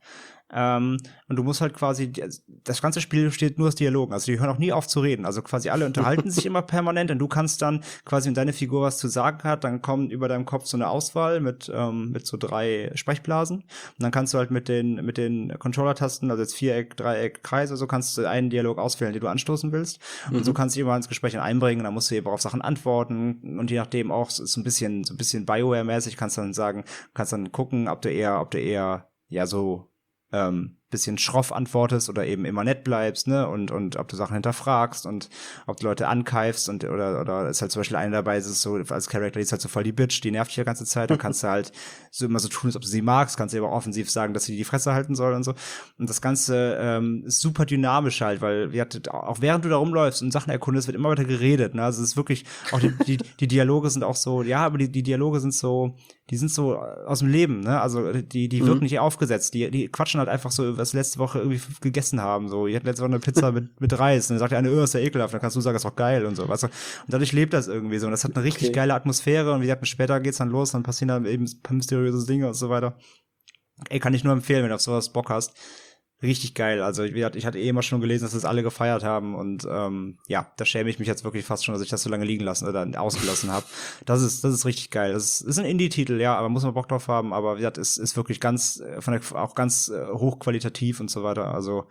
Und du musst halt quasi, das ganze Spiel besteht nur aus Dialogen, also die hören auch nie auf zu reden, also quasi alle unterhalten sich immer permanent und du kannst dann quasi, wenn deine Figur was zu sagen hat, dann kommt über deinem Kopf so eine Auswahl mit so 3 Sprechblasen und dann kannst du halt mit den Controller-Tasten, also jetzt Viereck, Dreieck, Kreis, also kannst du einen Dialog auswählen, den du anstoßen willst und so kannst du immer ins Gespräch einbringen, dann musst du eben auf Sachen antworten und je nachdem auch so ein bisschen BioWare-mäßig kannst dann gucken, ob du eher ja so bisschen schroff antwortest oder eben immer nett bleibst, ne, und ob du Sachen hinterfragst und ob du Leute ankeifst und oder ist halt zum Beispiel eine dabei, ist es so, als Charakter, die ist halt so voll die Bitch, die nervt dich die ganze Zeit, dann kannst du halt so immer so tun, als ob du sie magst, kannst du aber offensiv sagen, dass sie die Fresse halten soll und so. Und das Ganze ist super dynamisch halt, weil auch während du da rumläufst und Sachen erkundest, wird immer weiter geredet, ne, also es ist wirklich, auch die Dialoge sind auch so, ja, aber die Dialoge sind so, die sind so aus dem Leben, ne, also die wirken nicht aufgesetzt, die quatschen halt einfach so, was letzte Woche irgendwie gegessen haben, so, ich hatte letzte Woche eine Pizza mit Reis und dann sagt der eine, ist ja ekelhaft, dann kannst du sagen, das ist doch geil und so, weißt du, und dadurch lebt das irgendwie so und das hat eine richtig geile Atmosphäre und wie gesagt, später geht's dann los, dann passieren dann eben ein paar mysteriöse Dinge und so weiter. Ey, kann ich nur empfehlen, wenn du auf sowas Bock hast. Richtig geil, also ich hatte immer schon gelesen, dass das alle gefeiert haben und ja, da schäme ich mich jetzt wirklich fast schon, dass ich das so lange liegen lassen oder ausgelassen habe. Das ist richtig geil. Das ist ein Indie-Titel, ja, aber muss man Bock drauf haben, aber wie gesagt, ist wirklich ganz auch ganz hochqualitativ und so weiter. Also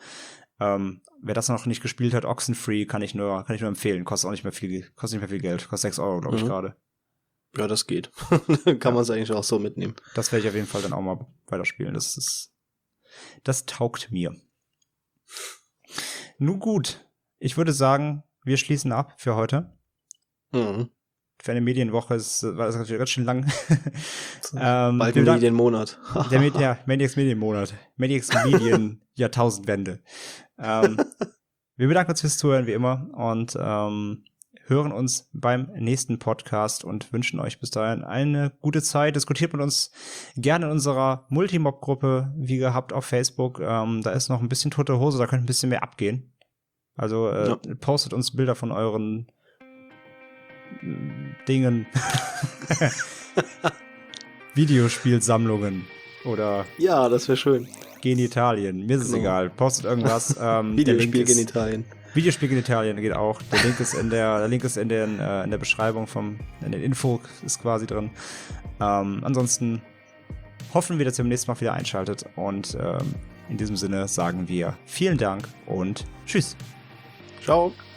wer das noch nicht gespielt hat, Oxenfree kann ich nur empfehlen. Kostet auch nicht mehr viel Geld, kostet 6 €, glaube ich, gerade. Ja, das geht. Kann man es eigentlich auch so mitnehmen. Das werde ich auf jeden Fall dann auch mal weiterspielen. Das taugt mir. Nun gut, ich würde sagen, wir schließen ab für heute. Für eine Medienwoche war das natürlich ganz schön lang. Bald ein Medienmonat. Mediax Medienmonat. Mediax Medien Jahrtausendwende. Wir bedanken uns fürs Zuhören, wie immer, und hören uns beim nächsten Podcast und wünschen euch bis dahin eine gute Zeit. Diskutiert mit uns gerne in unserer Multimob-Gruppe, wie gehabt, auf Facebook. Da ist noch ein bisschen tote Hose, da könnte ein bisschen mehr abgehen. Also postet uns Bilder von euren Dingen. Videospielsammlungen oder ja, das wäre schön. Genitalien. Mir ist es egal. Postet irgendwas. Videospiel-Genitalien. Videospiel in Italien geht auch. Der Link ist in der Beschreibung in der Info ist quasi drin. Ansonsten hoffen wir, dass ihr beim nächsten Mal wieder einschaltet und in diesem Sinne sagen wir vielen Dank und tschüss. Ciao.